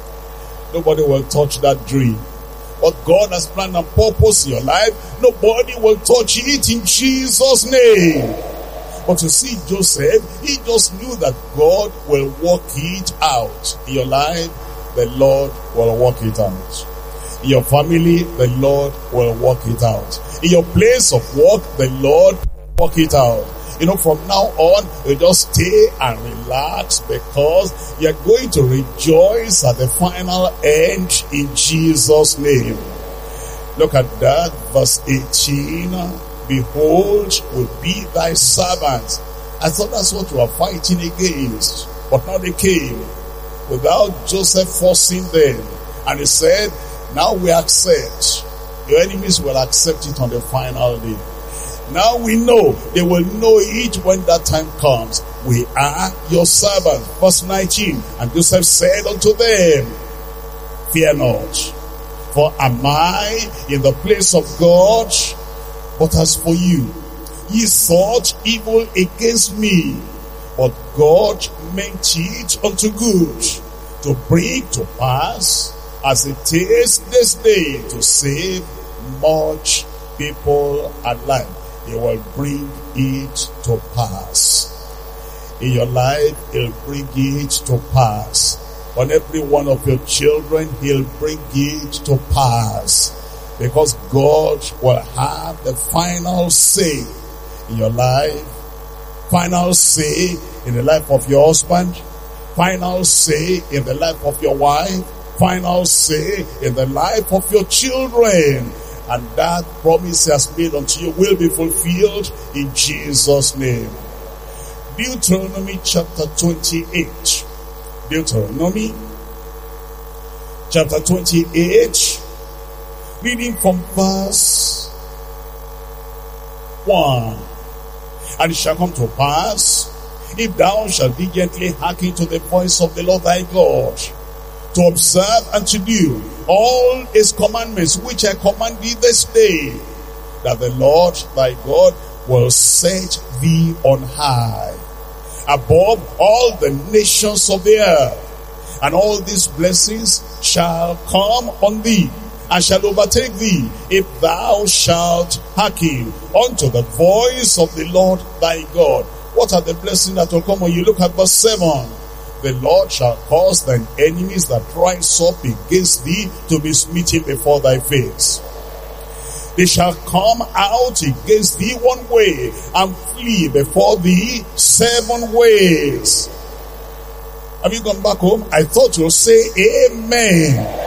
Nobody will touch that dream. What God has planned and purpose in your life, nobody will touch it in Jesus' name. But you see, Joseph, he just knew that God will work it out. In your life, the Lord will work it out. In your family, the Lord will work it out. In your place of work, the Lord will work it out. You know, from now on, you just stay and relax, because you're going to rejoice at the final end in Jesus' name. Look at that, verse 18. Behold, will be thy servants. I thought that's what you are fighting against. But now they came without Joseph forcing them. And he said, now we accept. Your enemies will accept it on the final day. Now we know. They will know it when that time comes. We are your servants. Verse 19. And Joseph said unto them, fear not, for am I in the place of God? But as for you, ye thought evil against me, but God meant it unto good, to bring to pass, as it is this day, to save much people alive. He will bring it to pass. In your life, he'll bring it to pass. On every one of your children, he'll bring it to pass. Because God will have the final say in your life, final say in the life of your husband, final say in the life of your wife, final say in the life of your children. And that promise he has made unto you will be fulfilled in Jesus' name. Deuteronomy chapter 28. Deuteronomy chapter 28. Reading from verse 1. And it shall come to pass, if thou shalt diligently hearken to the voice of the Lord thy God, to observe and to do all his commandments which I command thee this day, that the Lord thy God will set thee on high above all the nations of the earth, and all these blessings shall come on thee, and shall overtake thee, if thou shalt hearken unto the voice of the Lord thy God. What are the blessings that will come on you? Look at verse 7. The Lord shall cause thine enemies that rise up against thee to be smitten before thy face. They shall come out against thee one way, and flee before thee 7 ways. Have you gone back home? I thought you'll say amen.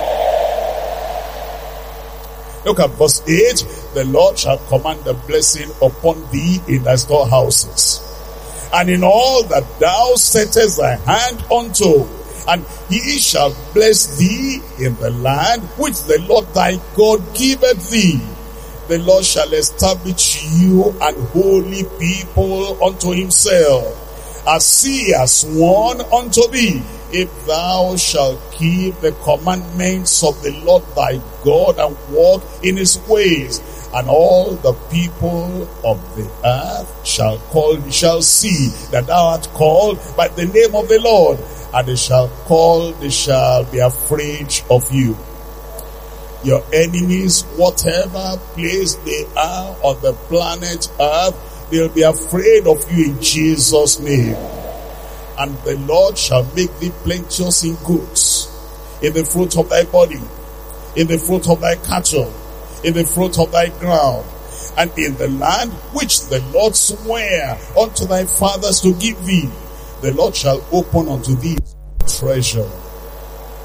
Look at verse 8. The Lord shall command the blessing upon thee in thy storehouses, and in all that thou settest thy hand unto, and he shall bless thee in the land which the Lord thy God giveth thee. The Lord shall establish you an holy people unto himself, as he has sworn unto thee, if thou shalt keep the commandments of the Lord thy God, and walk in his ways. And all the people of the earth shall see that thou art called by the name of the Lord, and they shall be afraid of you. Your enemies, whatever place they are on the planet earth, they'll be afraid of you in Jesus' name. And the Lord shall make thee plenteous in goods, in the fruit of thy body, in the fruit of thy cattle, in the fruit of thy ground, and in the land which the Lord sware unto thy fathers to give thee. The Lord shall open unto thee treasure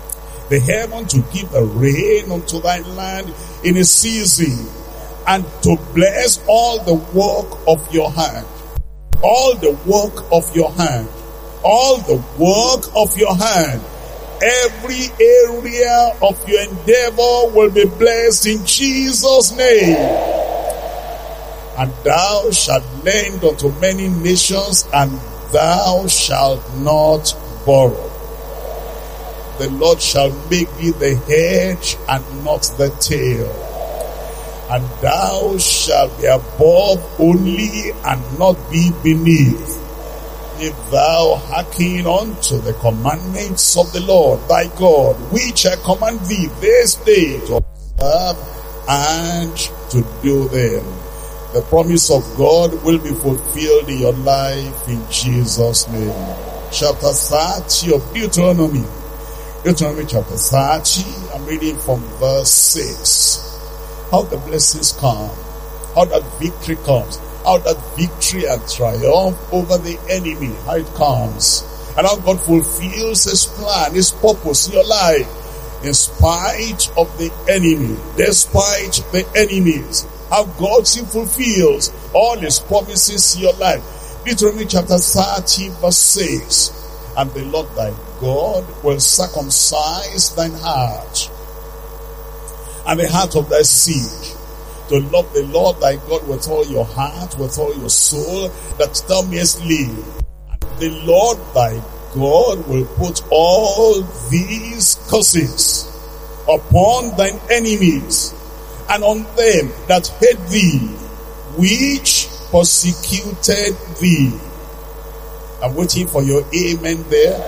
the heaven to give the rain unto thy land in a season, and to bless all the work of your hand. All the work of your hand. All the work of your hand. Every area of your endeavor will be blessed in Jesus' name. And thou shalt lend unto many nations, and thou shalt not borrow. The Lord shall make thee the head and not the tail. And thou shalt be above only, and not be beneath. If thou hearken unto the commandments of the Lord thy God, which I command thee this day to observe and to do them, the promise of God will be fulfilled in your life in Jesus' name. Chapter 30 of Deuteronomy. Deuteronomy chapter 30, I'm reading from verse 6. How the blessings come, how that victory comes, how that victory and triumph over the enemy, how it comes, and how God fulfills his plan, his purpose in your life, in spite of the enemy, despite the enemies, how God still fulfills all his promises in your life. Deuteronomy chapter 30 verse 6. And the Lord thy God will circumcise thine heart and the heart of thy seed, to love the Lord thy God with all your heart, with all your soul, that thou mayest live. And the Lord thy God will put all these curses upon thine enemies, and on them that hate thee, which persecuted thee. I'm waiting for your amen there.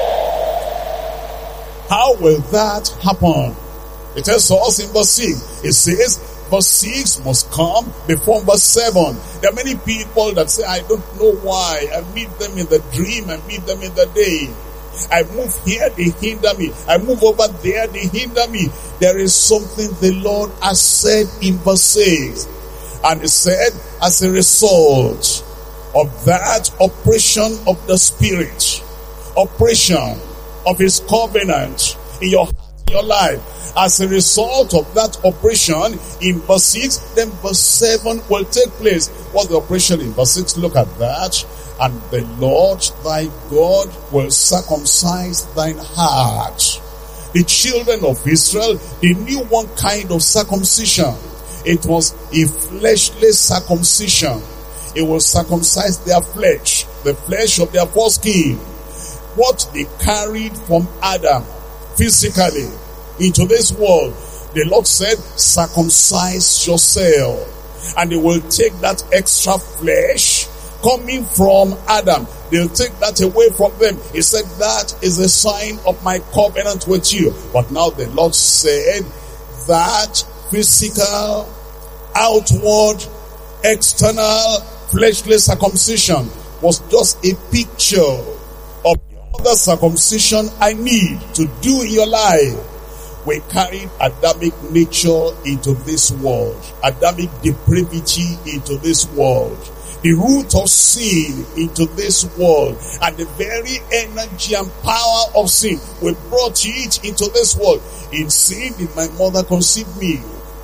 How will that happen? It tells us in verse 6. It says, verse 6 must come before verse 7. There are many people that say, I don't know why. I meet them in the dream, I meet them in the day. I move here, they hinder me. I move over there, they hinder me. There is something the Lord has said in verse 6. And he said, as a result of that oppression of the Spirit, oppression of his covenant in your heart, in your life, as a result of that oppression in verse 6, then verse 7 will take place. What's the oppression in verse 6? Look at that. And the Lord thy God will circumcise thine heart. The children of Israel, they knew one kind of circumcision. It was a fleshly circumcision. It will circumcise their flesh, the flesh of their foreskin. What they carried from Adam physically into this world, the Lord said, circumcise yourself. And they will take that extra flesh coming from Adam. They'll take that away from them. He said, that is a sign of my covenant with you. But now the Lord said that physical, outward, external, fleshly circumcision was just a picture of the other circumcision I need to do in your life. We carried Adamic nature into this world, Adamic depravity into this world, the root of sin into this world, and the very energy and power of sin. We brought it into this world. In sin did my mother conceive me.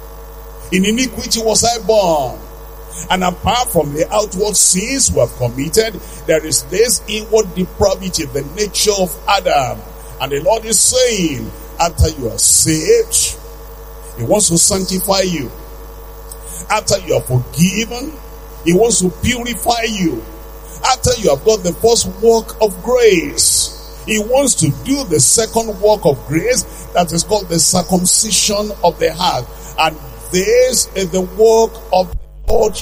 In iniquity was I born. And apart from the outward sins we have committed, there is this inward depravity, the nature of Adam. And the Lord is saying, after you are saved, he wants to sanctify you. After you are forgiven, he wants to purify you. After you have got the first work of grace, he wants to do the second work of grace, that is called the circumcision of the heart. And this is the work of the Lord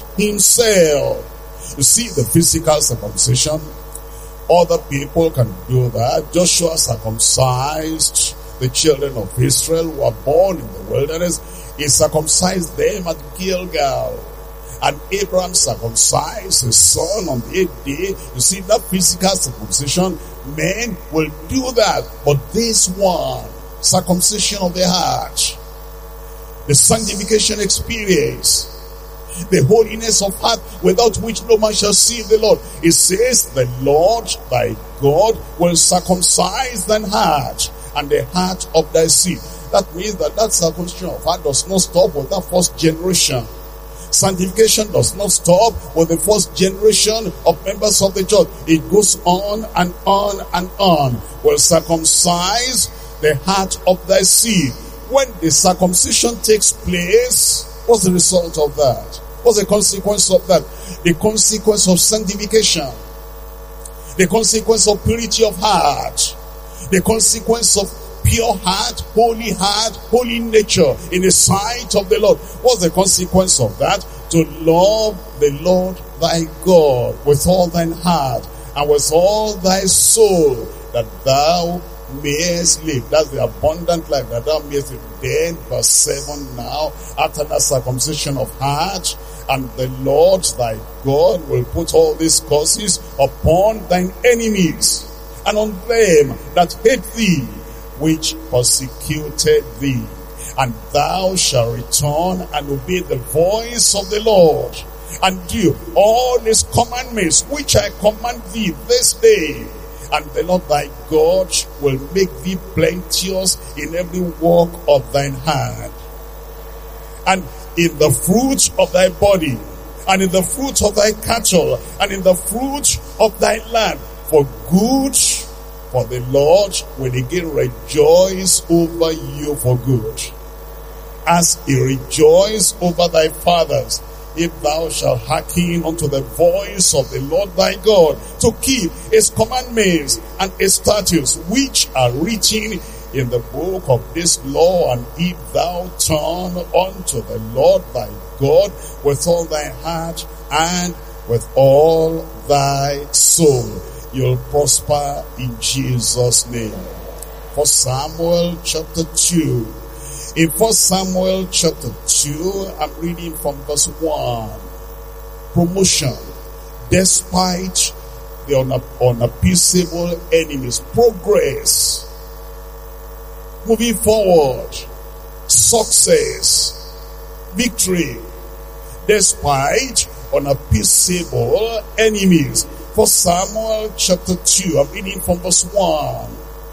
himself. You see, the physical circumcision, other people can do that. Joshua circumcised the children of Israel who were born in the wilderness. He circumcised them at Gilgal. And Abraham circumcised his son on the 8th day. You see, that physical circumcision, men will do that. But this one, circumcision of the heart, the sanctification experience, the holiness of heart, without which no man shall see the Lord. It says, the Lord thy God will circumcise thine heart and the heart of thy seed. That means that circumcision of heart does not stop with that first generation. Sanctification does not stop with the first generation of members of the church. It goes on and on and on. Will circumcise the heart of thy seed. When the circumcision takes place, what's the result of that? What's the consequence of that? The consequence of sanctification. The consequence of purity of heart. The consequence of pure heart, holy nature in the sight of the Lord. What's the consequence of that? To love the Lord thy God with all thine heart and with all thy soul, that thou mayest live. That's the abundant life, that thou mayest live. Then verse 7 now, after that circumcision of heart, and the Lord thy God will put all these curses upon thine enemies, and on them that hate thee, which persecuted thee. And thou shalt return and obey the voice of the Lord, and do all his commandments which I command thee this day. And the Lord thy God will make thee plenteous in every work of thine hand, and in the fruit of thy body, and in the fruit of thy cattle, and in the fruit of thy land, for good. For the Lord will again rejoice over you for good, as he rejoiced over thy fathers, if thou shalt hearken unto the voice of the Lord thy God, to keep his commandments and his statutes, which are written in the book of this law. And if thou turn unto the Lord thy God with all thy heart and with all thy soul, you'll prosper in Jesus' name. 1 Samuel chapter 2. In 1 Samuel chapter 2, I'm reading from verse 1. Promotion. Despite the unappeasable enemies. Progress. Moving forward. Success. Victory. Despite unappeasable enemies. 1 Samuel chapter 2, I'm reading from verse 1.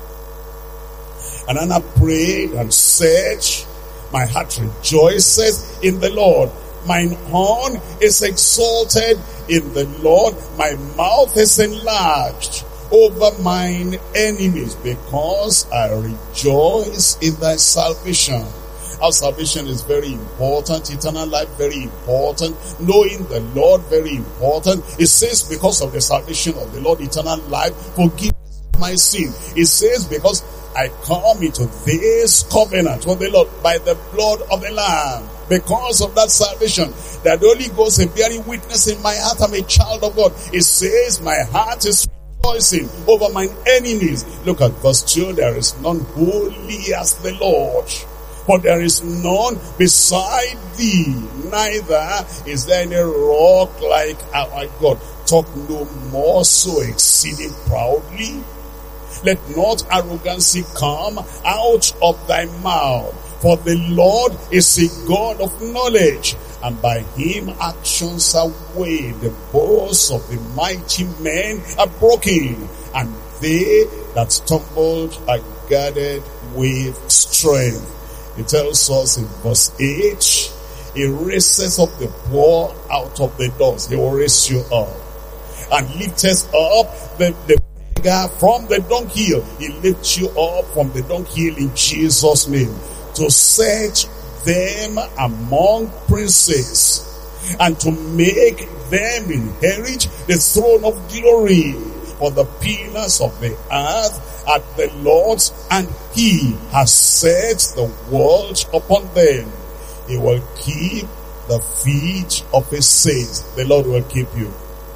And Anna prayed and said, my heart rejoiceth in the Lord. Mine horn is exalted in the Lord. My mouth is enlarged over mine enemies, because I rejoice in thy salvation. Our salvation is very important. Eternal life, very important. Knowing the Lord, very important. It says, because of the salvation of the Lord, eternal life, forgiveness of my sin. It says, because I come into this covenant with the Lord by the blood of the Lamb. Because of that salvation, that the Holy Ghost is bearing witness in my heart, I'm a child of God. It says, my heart is rejoicing over mine enemies. Look at verse 2. There is none holy as the Lord, for there is none beside thee, neither is there any rock like our God. Talk no more so exceeding proudly. Let not arrogancy come out of thy mouth. For the Lord is a God of knowledge, and by him actions are weighed. The bows of the mighty men are broken, and they that stumbled are guarded with strength. It tells us in verse 8, he raises up the poor out of the dust. He will raise you up. And lifteth up the beggar from the dunghill. He lifts you up from the dunghill in Jesus' name. To set them among princes, and to make them inherit the throne of glory. For the pillars of the earth are the Lord's, and he has set the world upon them. He will keep the feet of his saints. The Lord will keep you.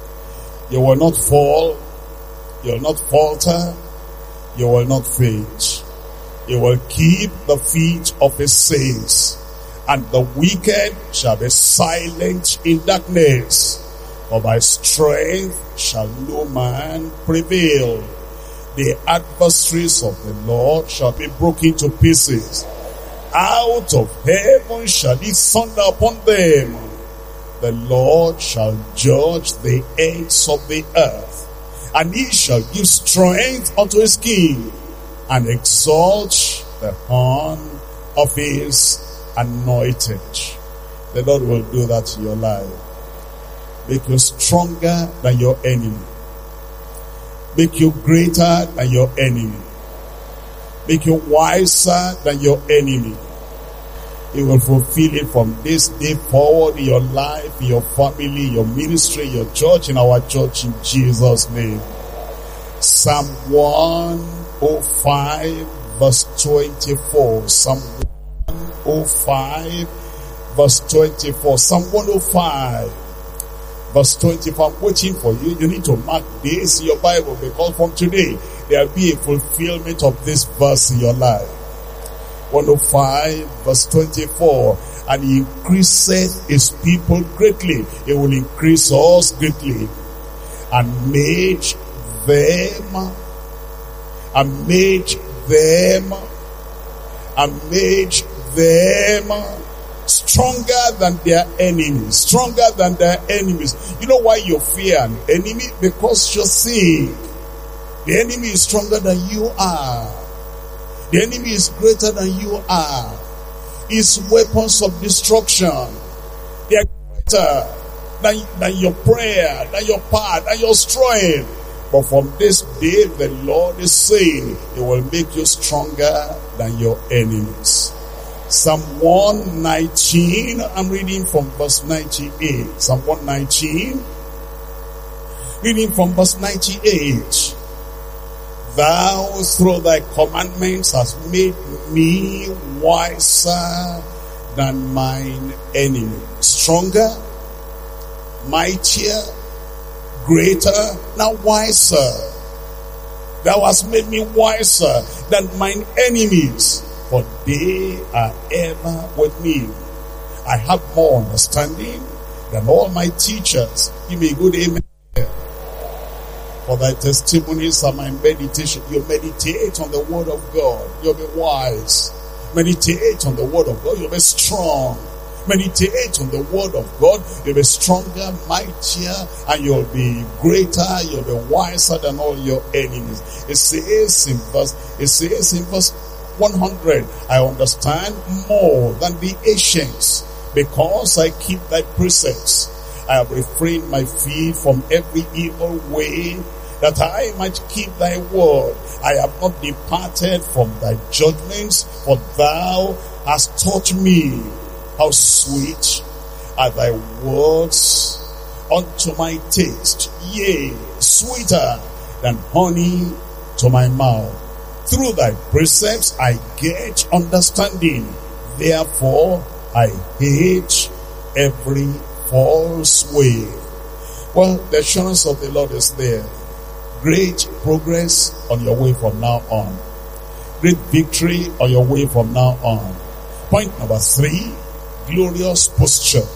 You will not fall. You will not falter. You will not faint. You will keep the feet of his saints. And the wicked shall be silent in darkness. For by strength shall no man prevail. The adversaries of the Lord shall be broken to pieces. Out of heaven shall he thunder upon them. The Lord shall judge the ends of the earth, and he shall give strength unto his king. and exalt the horn of his anointed. The Lord will do that in your life. Make you stronger than your enemy. Make you greater than your enemy. Make you wiser than your enemy. He will fulfill it from this day forward in your life, in your family, your ministry, your church, in our church, in Jesus' name. Psalm 105 verse 24. Psalm 105 verse 24. Psalm 105 verse 24. I'm waiting for you. You need to mark this in your Bible, because from today there will be a fulfillment of this verse in your life. 105 verse 24. And he increaseth his people greatly. He will increase us greatly. And made them stronger than their enemies. Stronger than their enemies. You know why you fear an enemy? Because you're sick. The enemy is stronger than you are. The enemy is greater than you are. His weapons of destruction, they are greater than your prayer, than your power, than your strength. But from this day, the Lord is saying, He will make you stronger than your enemies. Psalm 119, I'm reading from verse 98. Psalm 119, reading from verse 98. Thou through thy commandments hast made me wiser than mine enemy. Stronger, mightier, greater, now wiser. Thou hast made me wiser than mine enemies, for they are ever with me. I have more understanding than all my teachers. Give me a good amen. For thy testimonies are my meditation. You meditate on the word of God, you'll be wise. Meditate on the word of God, you'll be strong. Meditate on the word of God, you'll be stronger, mightier, and you'll be greater, you'll be wiser than all your enemies. It says in verse 100, I understand more than the ancients, because I keep thy precepts. I have refrained my feet from every evil way, that I might keep thy word. I have not departed from thy judgments, for thou hast taught me. How sweet are thy words unto my taste, yea, sweeter than honey to my mouth. Through thy precepts I get understanding. Therefore I hate every false way. Well, the assurance of the Lord is there. Great progress on your way from now on. Great victory on your way from now on. Point number 3, glorious posture.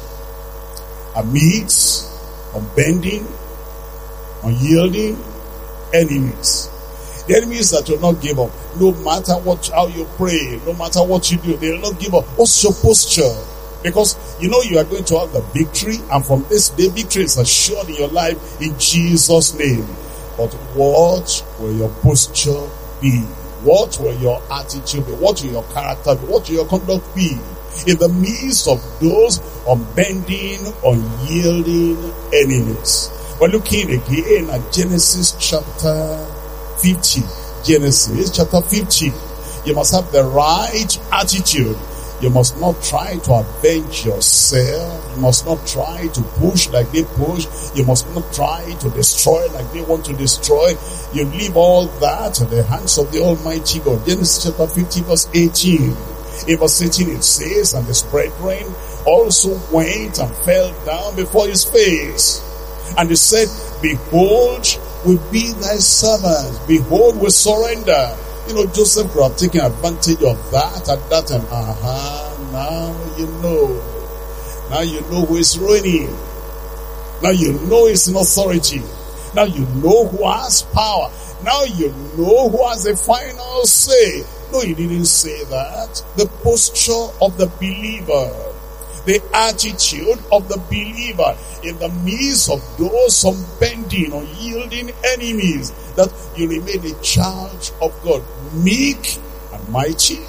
Amidst unbending, unyielding enemies. The enemies that will not give up. No matter how you pray, no matter what you do, they will not give up. What's your posture? Because you know you are going to have the victory, and from this day victory is assured in your life in Jesus' name. But what will your posture be? What will your attitude be? What will your character be? What will your conduct be? In the midst of those unbending, unyielding enemies. We're looking again at Genesis chapter 50. Genesis chapter 50. You must have the right attitude. You must not try to avenge yourself. You must not try to push like they push. You must not try to destroy like they want to destroy. You leave all that in the hands of the Almighty God. Genesis chapter 50 verse 18. In verse 18 it says, and his brethren also went and fell down before his face. And they said, behold, we be thy servants. Behold, we surrender. You know, Joseph could have taken advantage of that at that time. Now you know. Now you know who is reigning. Now you know he's in authority. Now you know who has power. Now you know who has the final say. No, he didn't say that. The posture of the believer. The attitude of the believer in the midst of those unbending, unyielding enemies, that you remain a child of God, meek and mighty,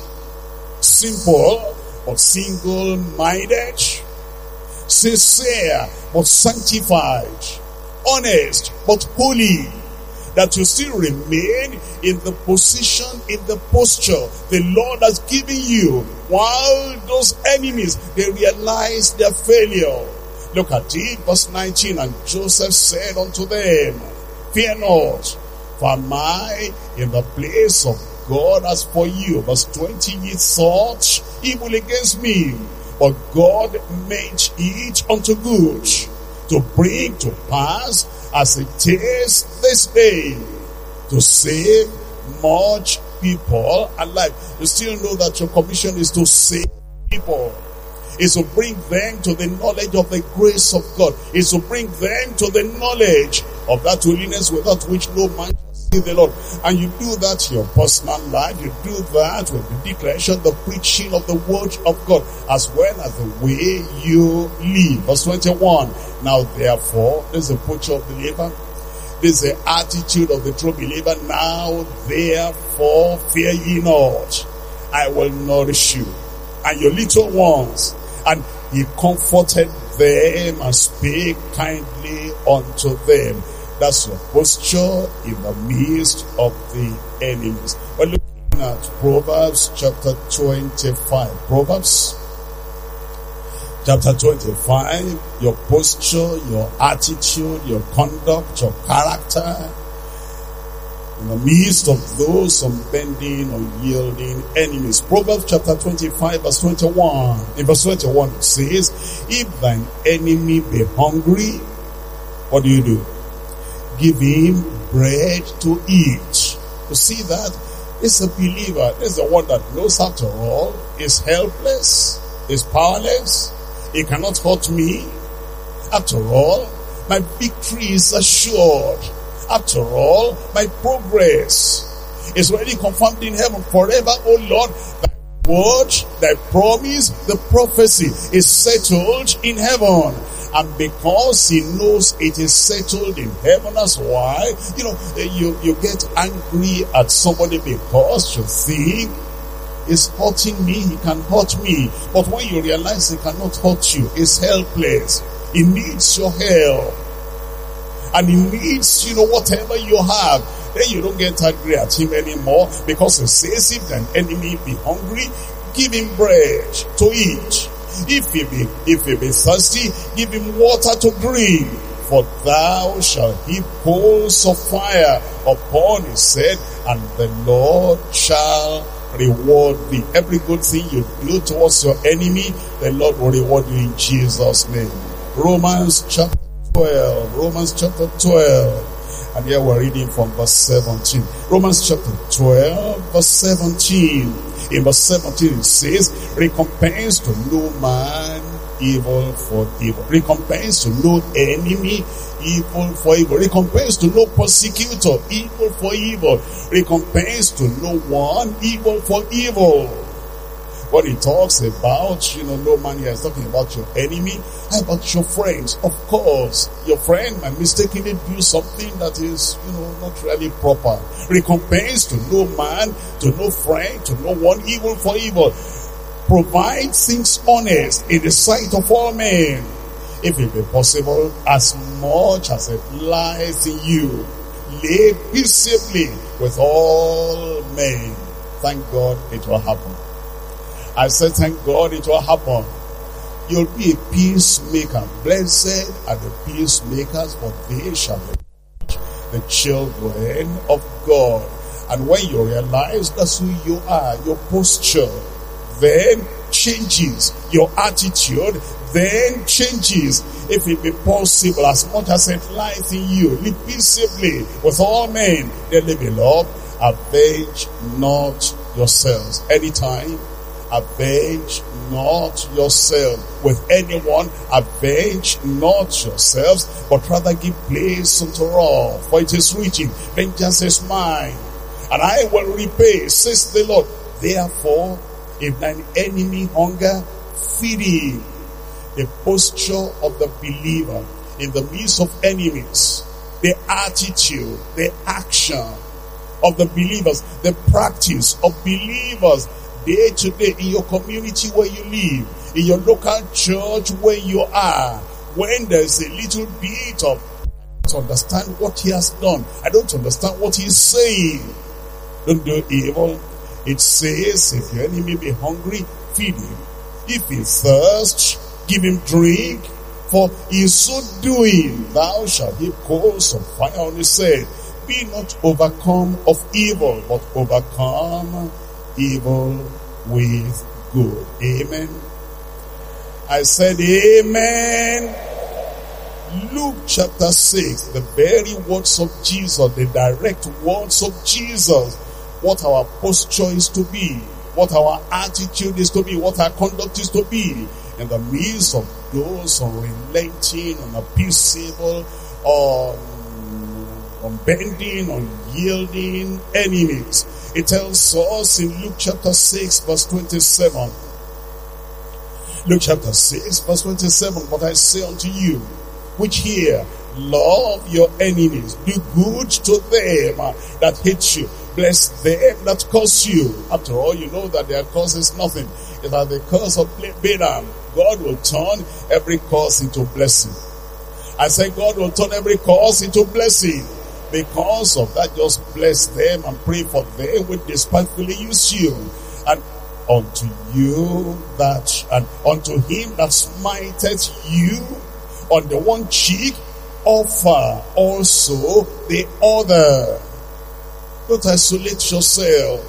simple but single-minded, sincere but sanctified, honest but holy, that you still remain in the position, in the posture the Lord has given you, while those enemies, they realize their failure. Look at it, verse 19, and Joseph said unto them, fear not, for am I in the place of God as for you? Verse 20, ye thought evil against me, but God made it unto good, to bring to pass as it is this day, to save much people alive. You still know that your commission is to save people, is to bring them to the knowledge of the grace of God, is to bring them to the knowledge of that holiness without which no man shall see the Lord. And you do that in your personal life, you do that with the declaration, the preaching of the word of God, as well as the way you live. Verse 21, now therefore, this is the posture of the believer, this is the attitude of the true believer. Now therefore fear ye not, I will nourish you and your little ones. And he comforted them and spake kindly unto them. That's your posture in the midst of the enemies. We're looking at Proverbs chapter 25. Proverbs chapter 25. Your posture, your attitude, your conduct, your character in the midst of those unbending or yielding enemies. Proverbs chapter 25 verse 21. In verse 21 it says, if thine enemy be hungry, what do? Give him bread to eat. You see that? It's a believer. It's the one that knows after all is helpless, is powerless. He cannot hurt me. After all, my victory is assured. After all, my progress is already confirmed in heaven forever. Oh Lord, thy word, thy promise, the prophecy is settled in heaven. And because he knows it is settled in heaven, that's why, you get angry at somebody because you think he's hurting me, he can hurt me. But when you realize he cannot hurt you, he's helpless. He needs your help. And he needs, whatever you have. Then you don't get angry at him anymore, because it says, if an enemy be hungry, give him bread to eat. If he be thirsty, give him water to drink. For thou shalt heap coals of fire upon his head, and the Lord shall reward thee. Every good thing you do towards your enemy, the Lord will reward you in Jesus' name. Romans chapter 12. Romans chapter 12. And here we're reading from verse 17. Romans chapter 12, verse 17. In verse 17 it says, recompense to no man evil for evil. Recompense to no enemy evil for evil. Recompense to no persecutor evil for evil. Recompense to no one evil for evil. What he talks about, no man here is talking about your enemy. How about your friends? Of course, your friend might mistakenly do something that is, not really proper. Recompense to no man, to no friend, to no one evil for evil. Provide things honest in the sight of all men. If it be possible, as much as it lies in you, live peaceably with all men. Thank God it will happen. I said, thank God it will happen. You'll be a peacemaker. Blessed are the peacemakers, for they shall be the children of God. And when you realize that's who you are, your posture then changes. Your attitude then changes. If it be possible, as much as it lies in you, live peaceably with all men. Dearly beloved, avenge not yourselves. Anytime, avenge not yourself with anyone. Avenge not yourselves, but rather give place unto wrath. For it is written, vengeance is mine, and I will repay, says the Lord. Therefore, if thine enemy hunger, feed him. The posture of the believer in the midst of enemies, the attitude, the action of the believers, the practice of believers day to day in your community where you live, in your local church where you are. When there's a little bit of, I don't understand what he has done, I don't understand what he's saying, don't do evil. It says, if your enemy be hungry, feed him. If he thirst, give him drink. For in so doing, thou shalt heap coals of fire on his head. Be not overcome of evil, but overcome evil with good. Amen. I said amen. Luke chapter 6, the very words of Jesus, the direct words of Jesus, what our posture is to be, what our attitude is to be, what our conduct is to be in the midst of those unrelenting, unappeasable, unbending, unyielding enemies. It tells us in Luke chapter 6 verse 27. Luke chapter 6 verse 27. But I say unto you, which hear, love your enemies, do good to them that hate you, bless them that curse you. After all, you know that their curse is nothing. It is the curse of Balaam. God will turn every curse into blessing. I say God will turn every curse into blessing. Because of that, just bless them and pray for them which despitefully use you. And unto you that, and unto him that smiteth you on the one cheek, offer also the other. Don't isolate yourself.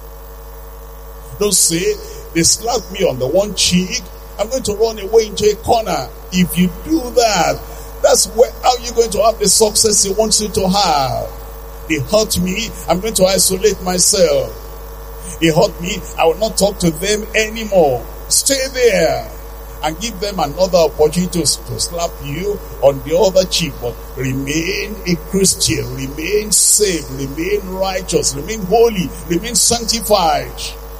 Don't say, they slapped me on the one cheek, I'm going to run away into a corner. If you do that, that's how you're going to have the success he wants you to have. They hurt me, I'm going to isolate myself. They hurt me, I will not talk to them anymore. Stay there and give them another opportunity to slap you on the other cheek. But remain a Christian, remain saved, remain righteous, remain holy, remain sanctified.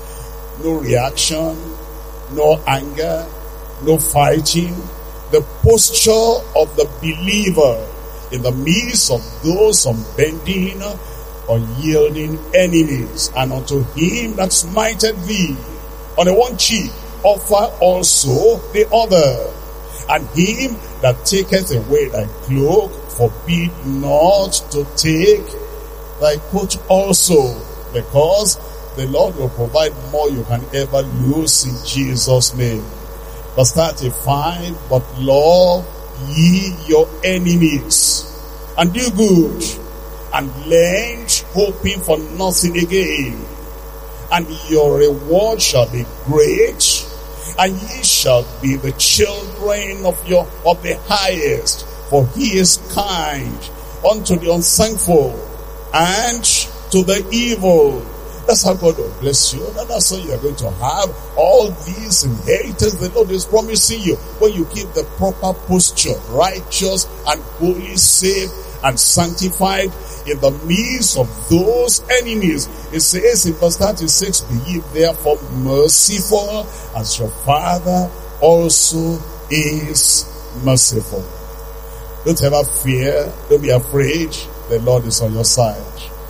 No reaction, no anger, no fighting. The posture of the believer in the midst of those unbending, unyielding enemies. And unto him that smiteth thee on the one cheek, offer also the other. And him that taketh away thy cloak, forbid not to take thy coat also, because the Lord will provide more you can ever lose in Jesus' name. Verse 35, but love ye your enemies, and do good, and lend, hoping for nothing again. And your reward shall be great, and ye shall be the children of the highest, for he is kind unto the unthankful and to the evil. That's how God will bless you. That's how you are going to have all these inheritance the Lord is promising you. When you keep the proper posture, righteous and holy, saved and sanctified in the midst of those enemies. It says in verse 36, be ye therefore merciful as your Father also is merciful. Don't ever fear. Don't be afraid. The Lord is on your side.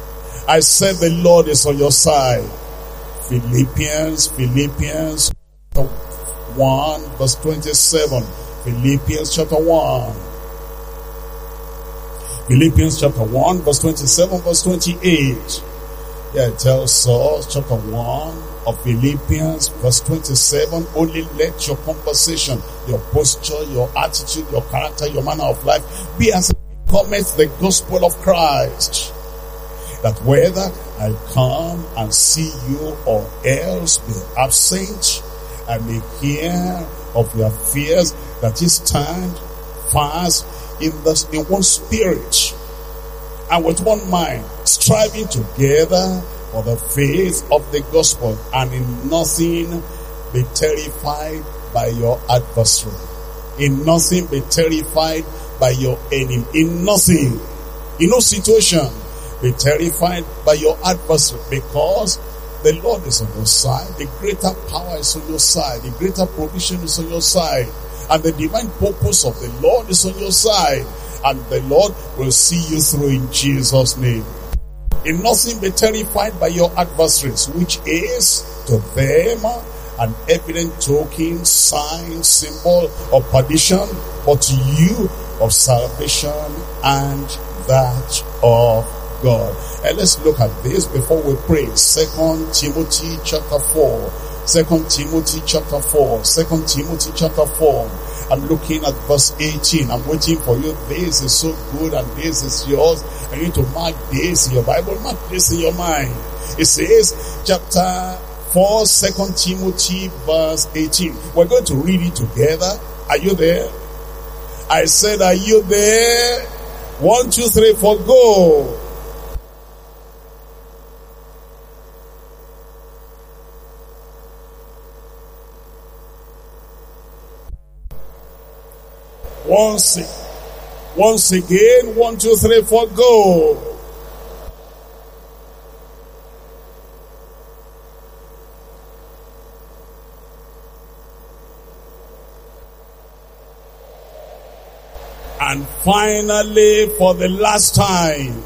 I said the Lord is on your side. Philippians chapter 1 verse 27. Philippians chapter 1. Philippians chapter 1 verse 27 verse 28. Yeah, it tells us, chapter 1 of Philippians verse 27, only let your conversation, your posture, your attitude, your character, your manner of life be as it cometh the gospel of Christ. That whether I come and see you or else be absent, I may hear of your fears, that ye stand fast in one spirit and with one mind, striving together for the faith of the gospel, and in nothing be terrified by your adversary. In nothing be terrified by your enemy. In nothing, in no situation, be terrified by your adversary, because the Lord is on your side. The greater power is on your side. The greater provision is on your side. And the divine purpose of the Lord is on your side. And the Lord will see you through in Jesus' name. In nothing be terrified by your adversaries, which is to them an evident token, sign, symbol of perdition, but to you of salvation and that of God. And let's look at this before we pray. 2 Timothy chapter 4. 2 Timothy chapter 4. 2 Timothy chapter 4. I'm looking at verse 18. I'm waiting for you. This is so good and this is yours. I need to mark this in your Bible. Mark this in your mind. It says, chapter 4, 2 Timothy verse 18. We're going to read it together. Are you there? I said, are you there? 1, 2, 3, 4, go. Once again, 1, 2, 3, 4, go. And finally, for the last time,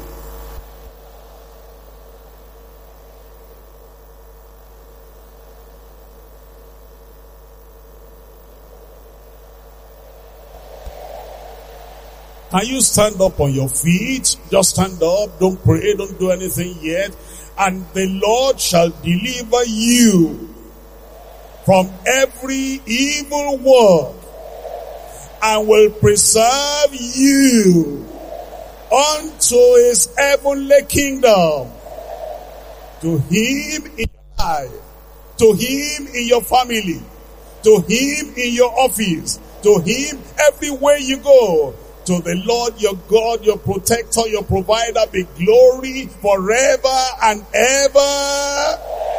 can you stand up on your feet? Just stand up. Don't pray. Don't do anything yet. And the Lord shall deliver you from every evil work and will preserve you unto his heavenly kingdom. To him in your life, to him in your family, to him in your office, to him everywhere you go. To the Lord your God, your protector, your provider, be glory forever and ever.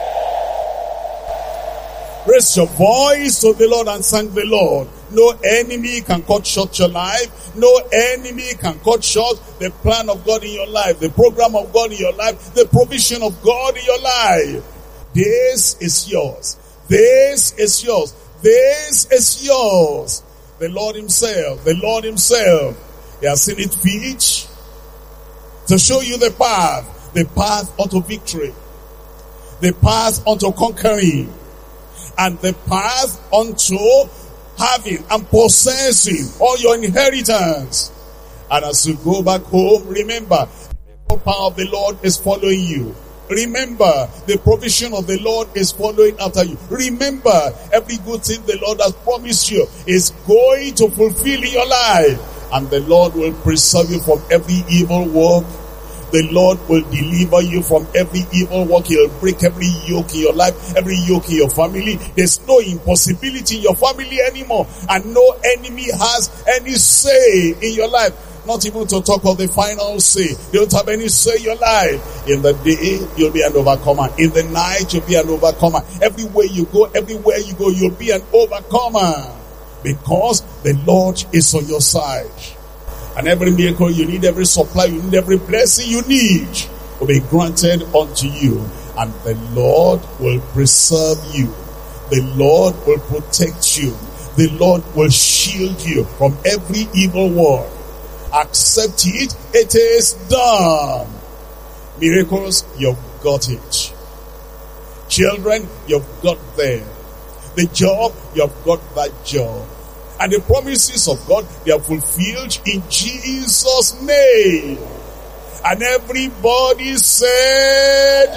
Raise your voice to the Lord and thank the Lord. No enemy can cut short your life. No enemy can cut short the plan of God in your life, the program of God in your life, the provision of God in your life. This is yours. This is yours. This is yours. The Lord himself, he has seen it fit to show you the path unto victory, the path unto conquering, and the path unto having and possessing all your inheritance. And as you go back home, remember, the power of the Lord is following you. Remember, the provision of the Lord is following after you. Remember, every good thing the Lord has promised you is going to fulfill in your life. And the Lord will preserve you from every evil work. The Lord will deliver you from every evil work. He'll break every yoke in your life, every yoke in your family. There's no impossibility in your family anymore. And no enemy has any say in your life. Not even to talk of the final say. You don't have any say in your life. In the day, you'll be an overcomer. In the night, you'll be an overcomer. Everywhere you go, you'll be an overcomer. Because the Lord is on your side. And every miracle you need, every supply you need, every blessing you need will be granted unto you. And the Lord will preserve you. The Lord will protect you. The Lord will shield you from every evil work. Accept it. It is done. Miracles, you've got it. Children, you've got them. The job, you've got that job. And the promises of God, they are fulfilled in Jesus' name. And everybody said,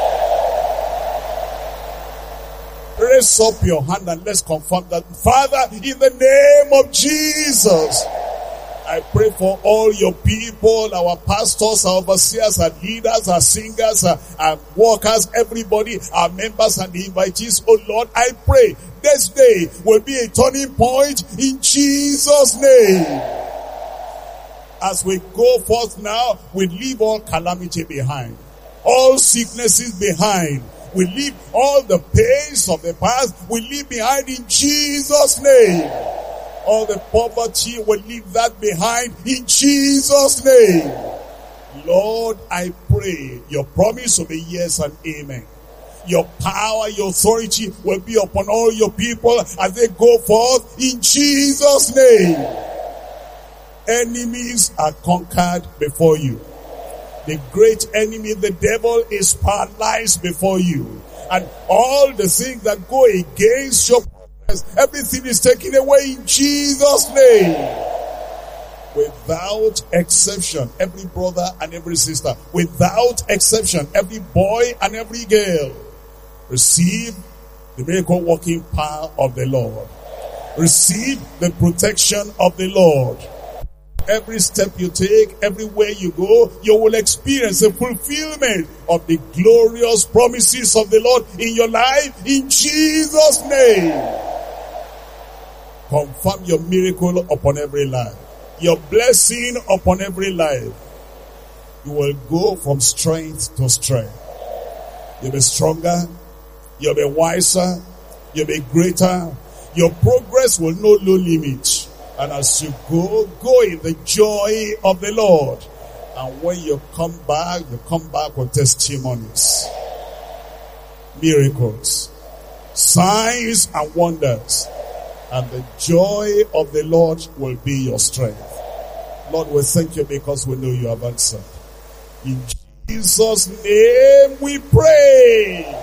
raise up your hand and let's confirm that. Father, in the name of Jesus, I pray for all your people, our pastors, our overseers, our leaders, our singers, our workers, everybody, our members and the invitees. Oh Lord, I pray this day will be a turning point in Jesus' name. As we go forth now, we leave all calamity behind, all sicknesses behind. We leave all the pains of the past, we leave behind in Jesus' name. All the poverty, will leave that behind in Jesus' name. Lord, I pray your promise will be yes and amen. Your power, your authority will be upon all your people as they go forth in Jesus' name. Enemies are conquered before you. The great enemy, the devil, is paralyzed before you. And all the things that go against your progress, everything is taken away in Jesus' name. Without exception, every brother and every sister, without exception, every boy and every girl, receive the miracle working power of the Lord. Receive the protection of the Lord. Every step you take, everywhere you go, you will experience the fulfillment of the glorious promises of the Lord in your life in Jesus' name. Confirm your miracle upon every life. Your blessing upon every life. You will go from strength to strength. You'll be stronger. You'll be wiser. You'll be greater. Your progress will know no limit. And as you go in the joy of the Lord. And when you come back with testimonies, miracles, signs and wonders. And the joy of the Lord will be your strength. Lord, we thank you because we know you have answered. In Jesus' name we pray.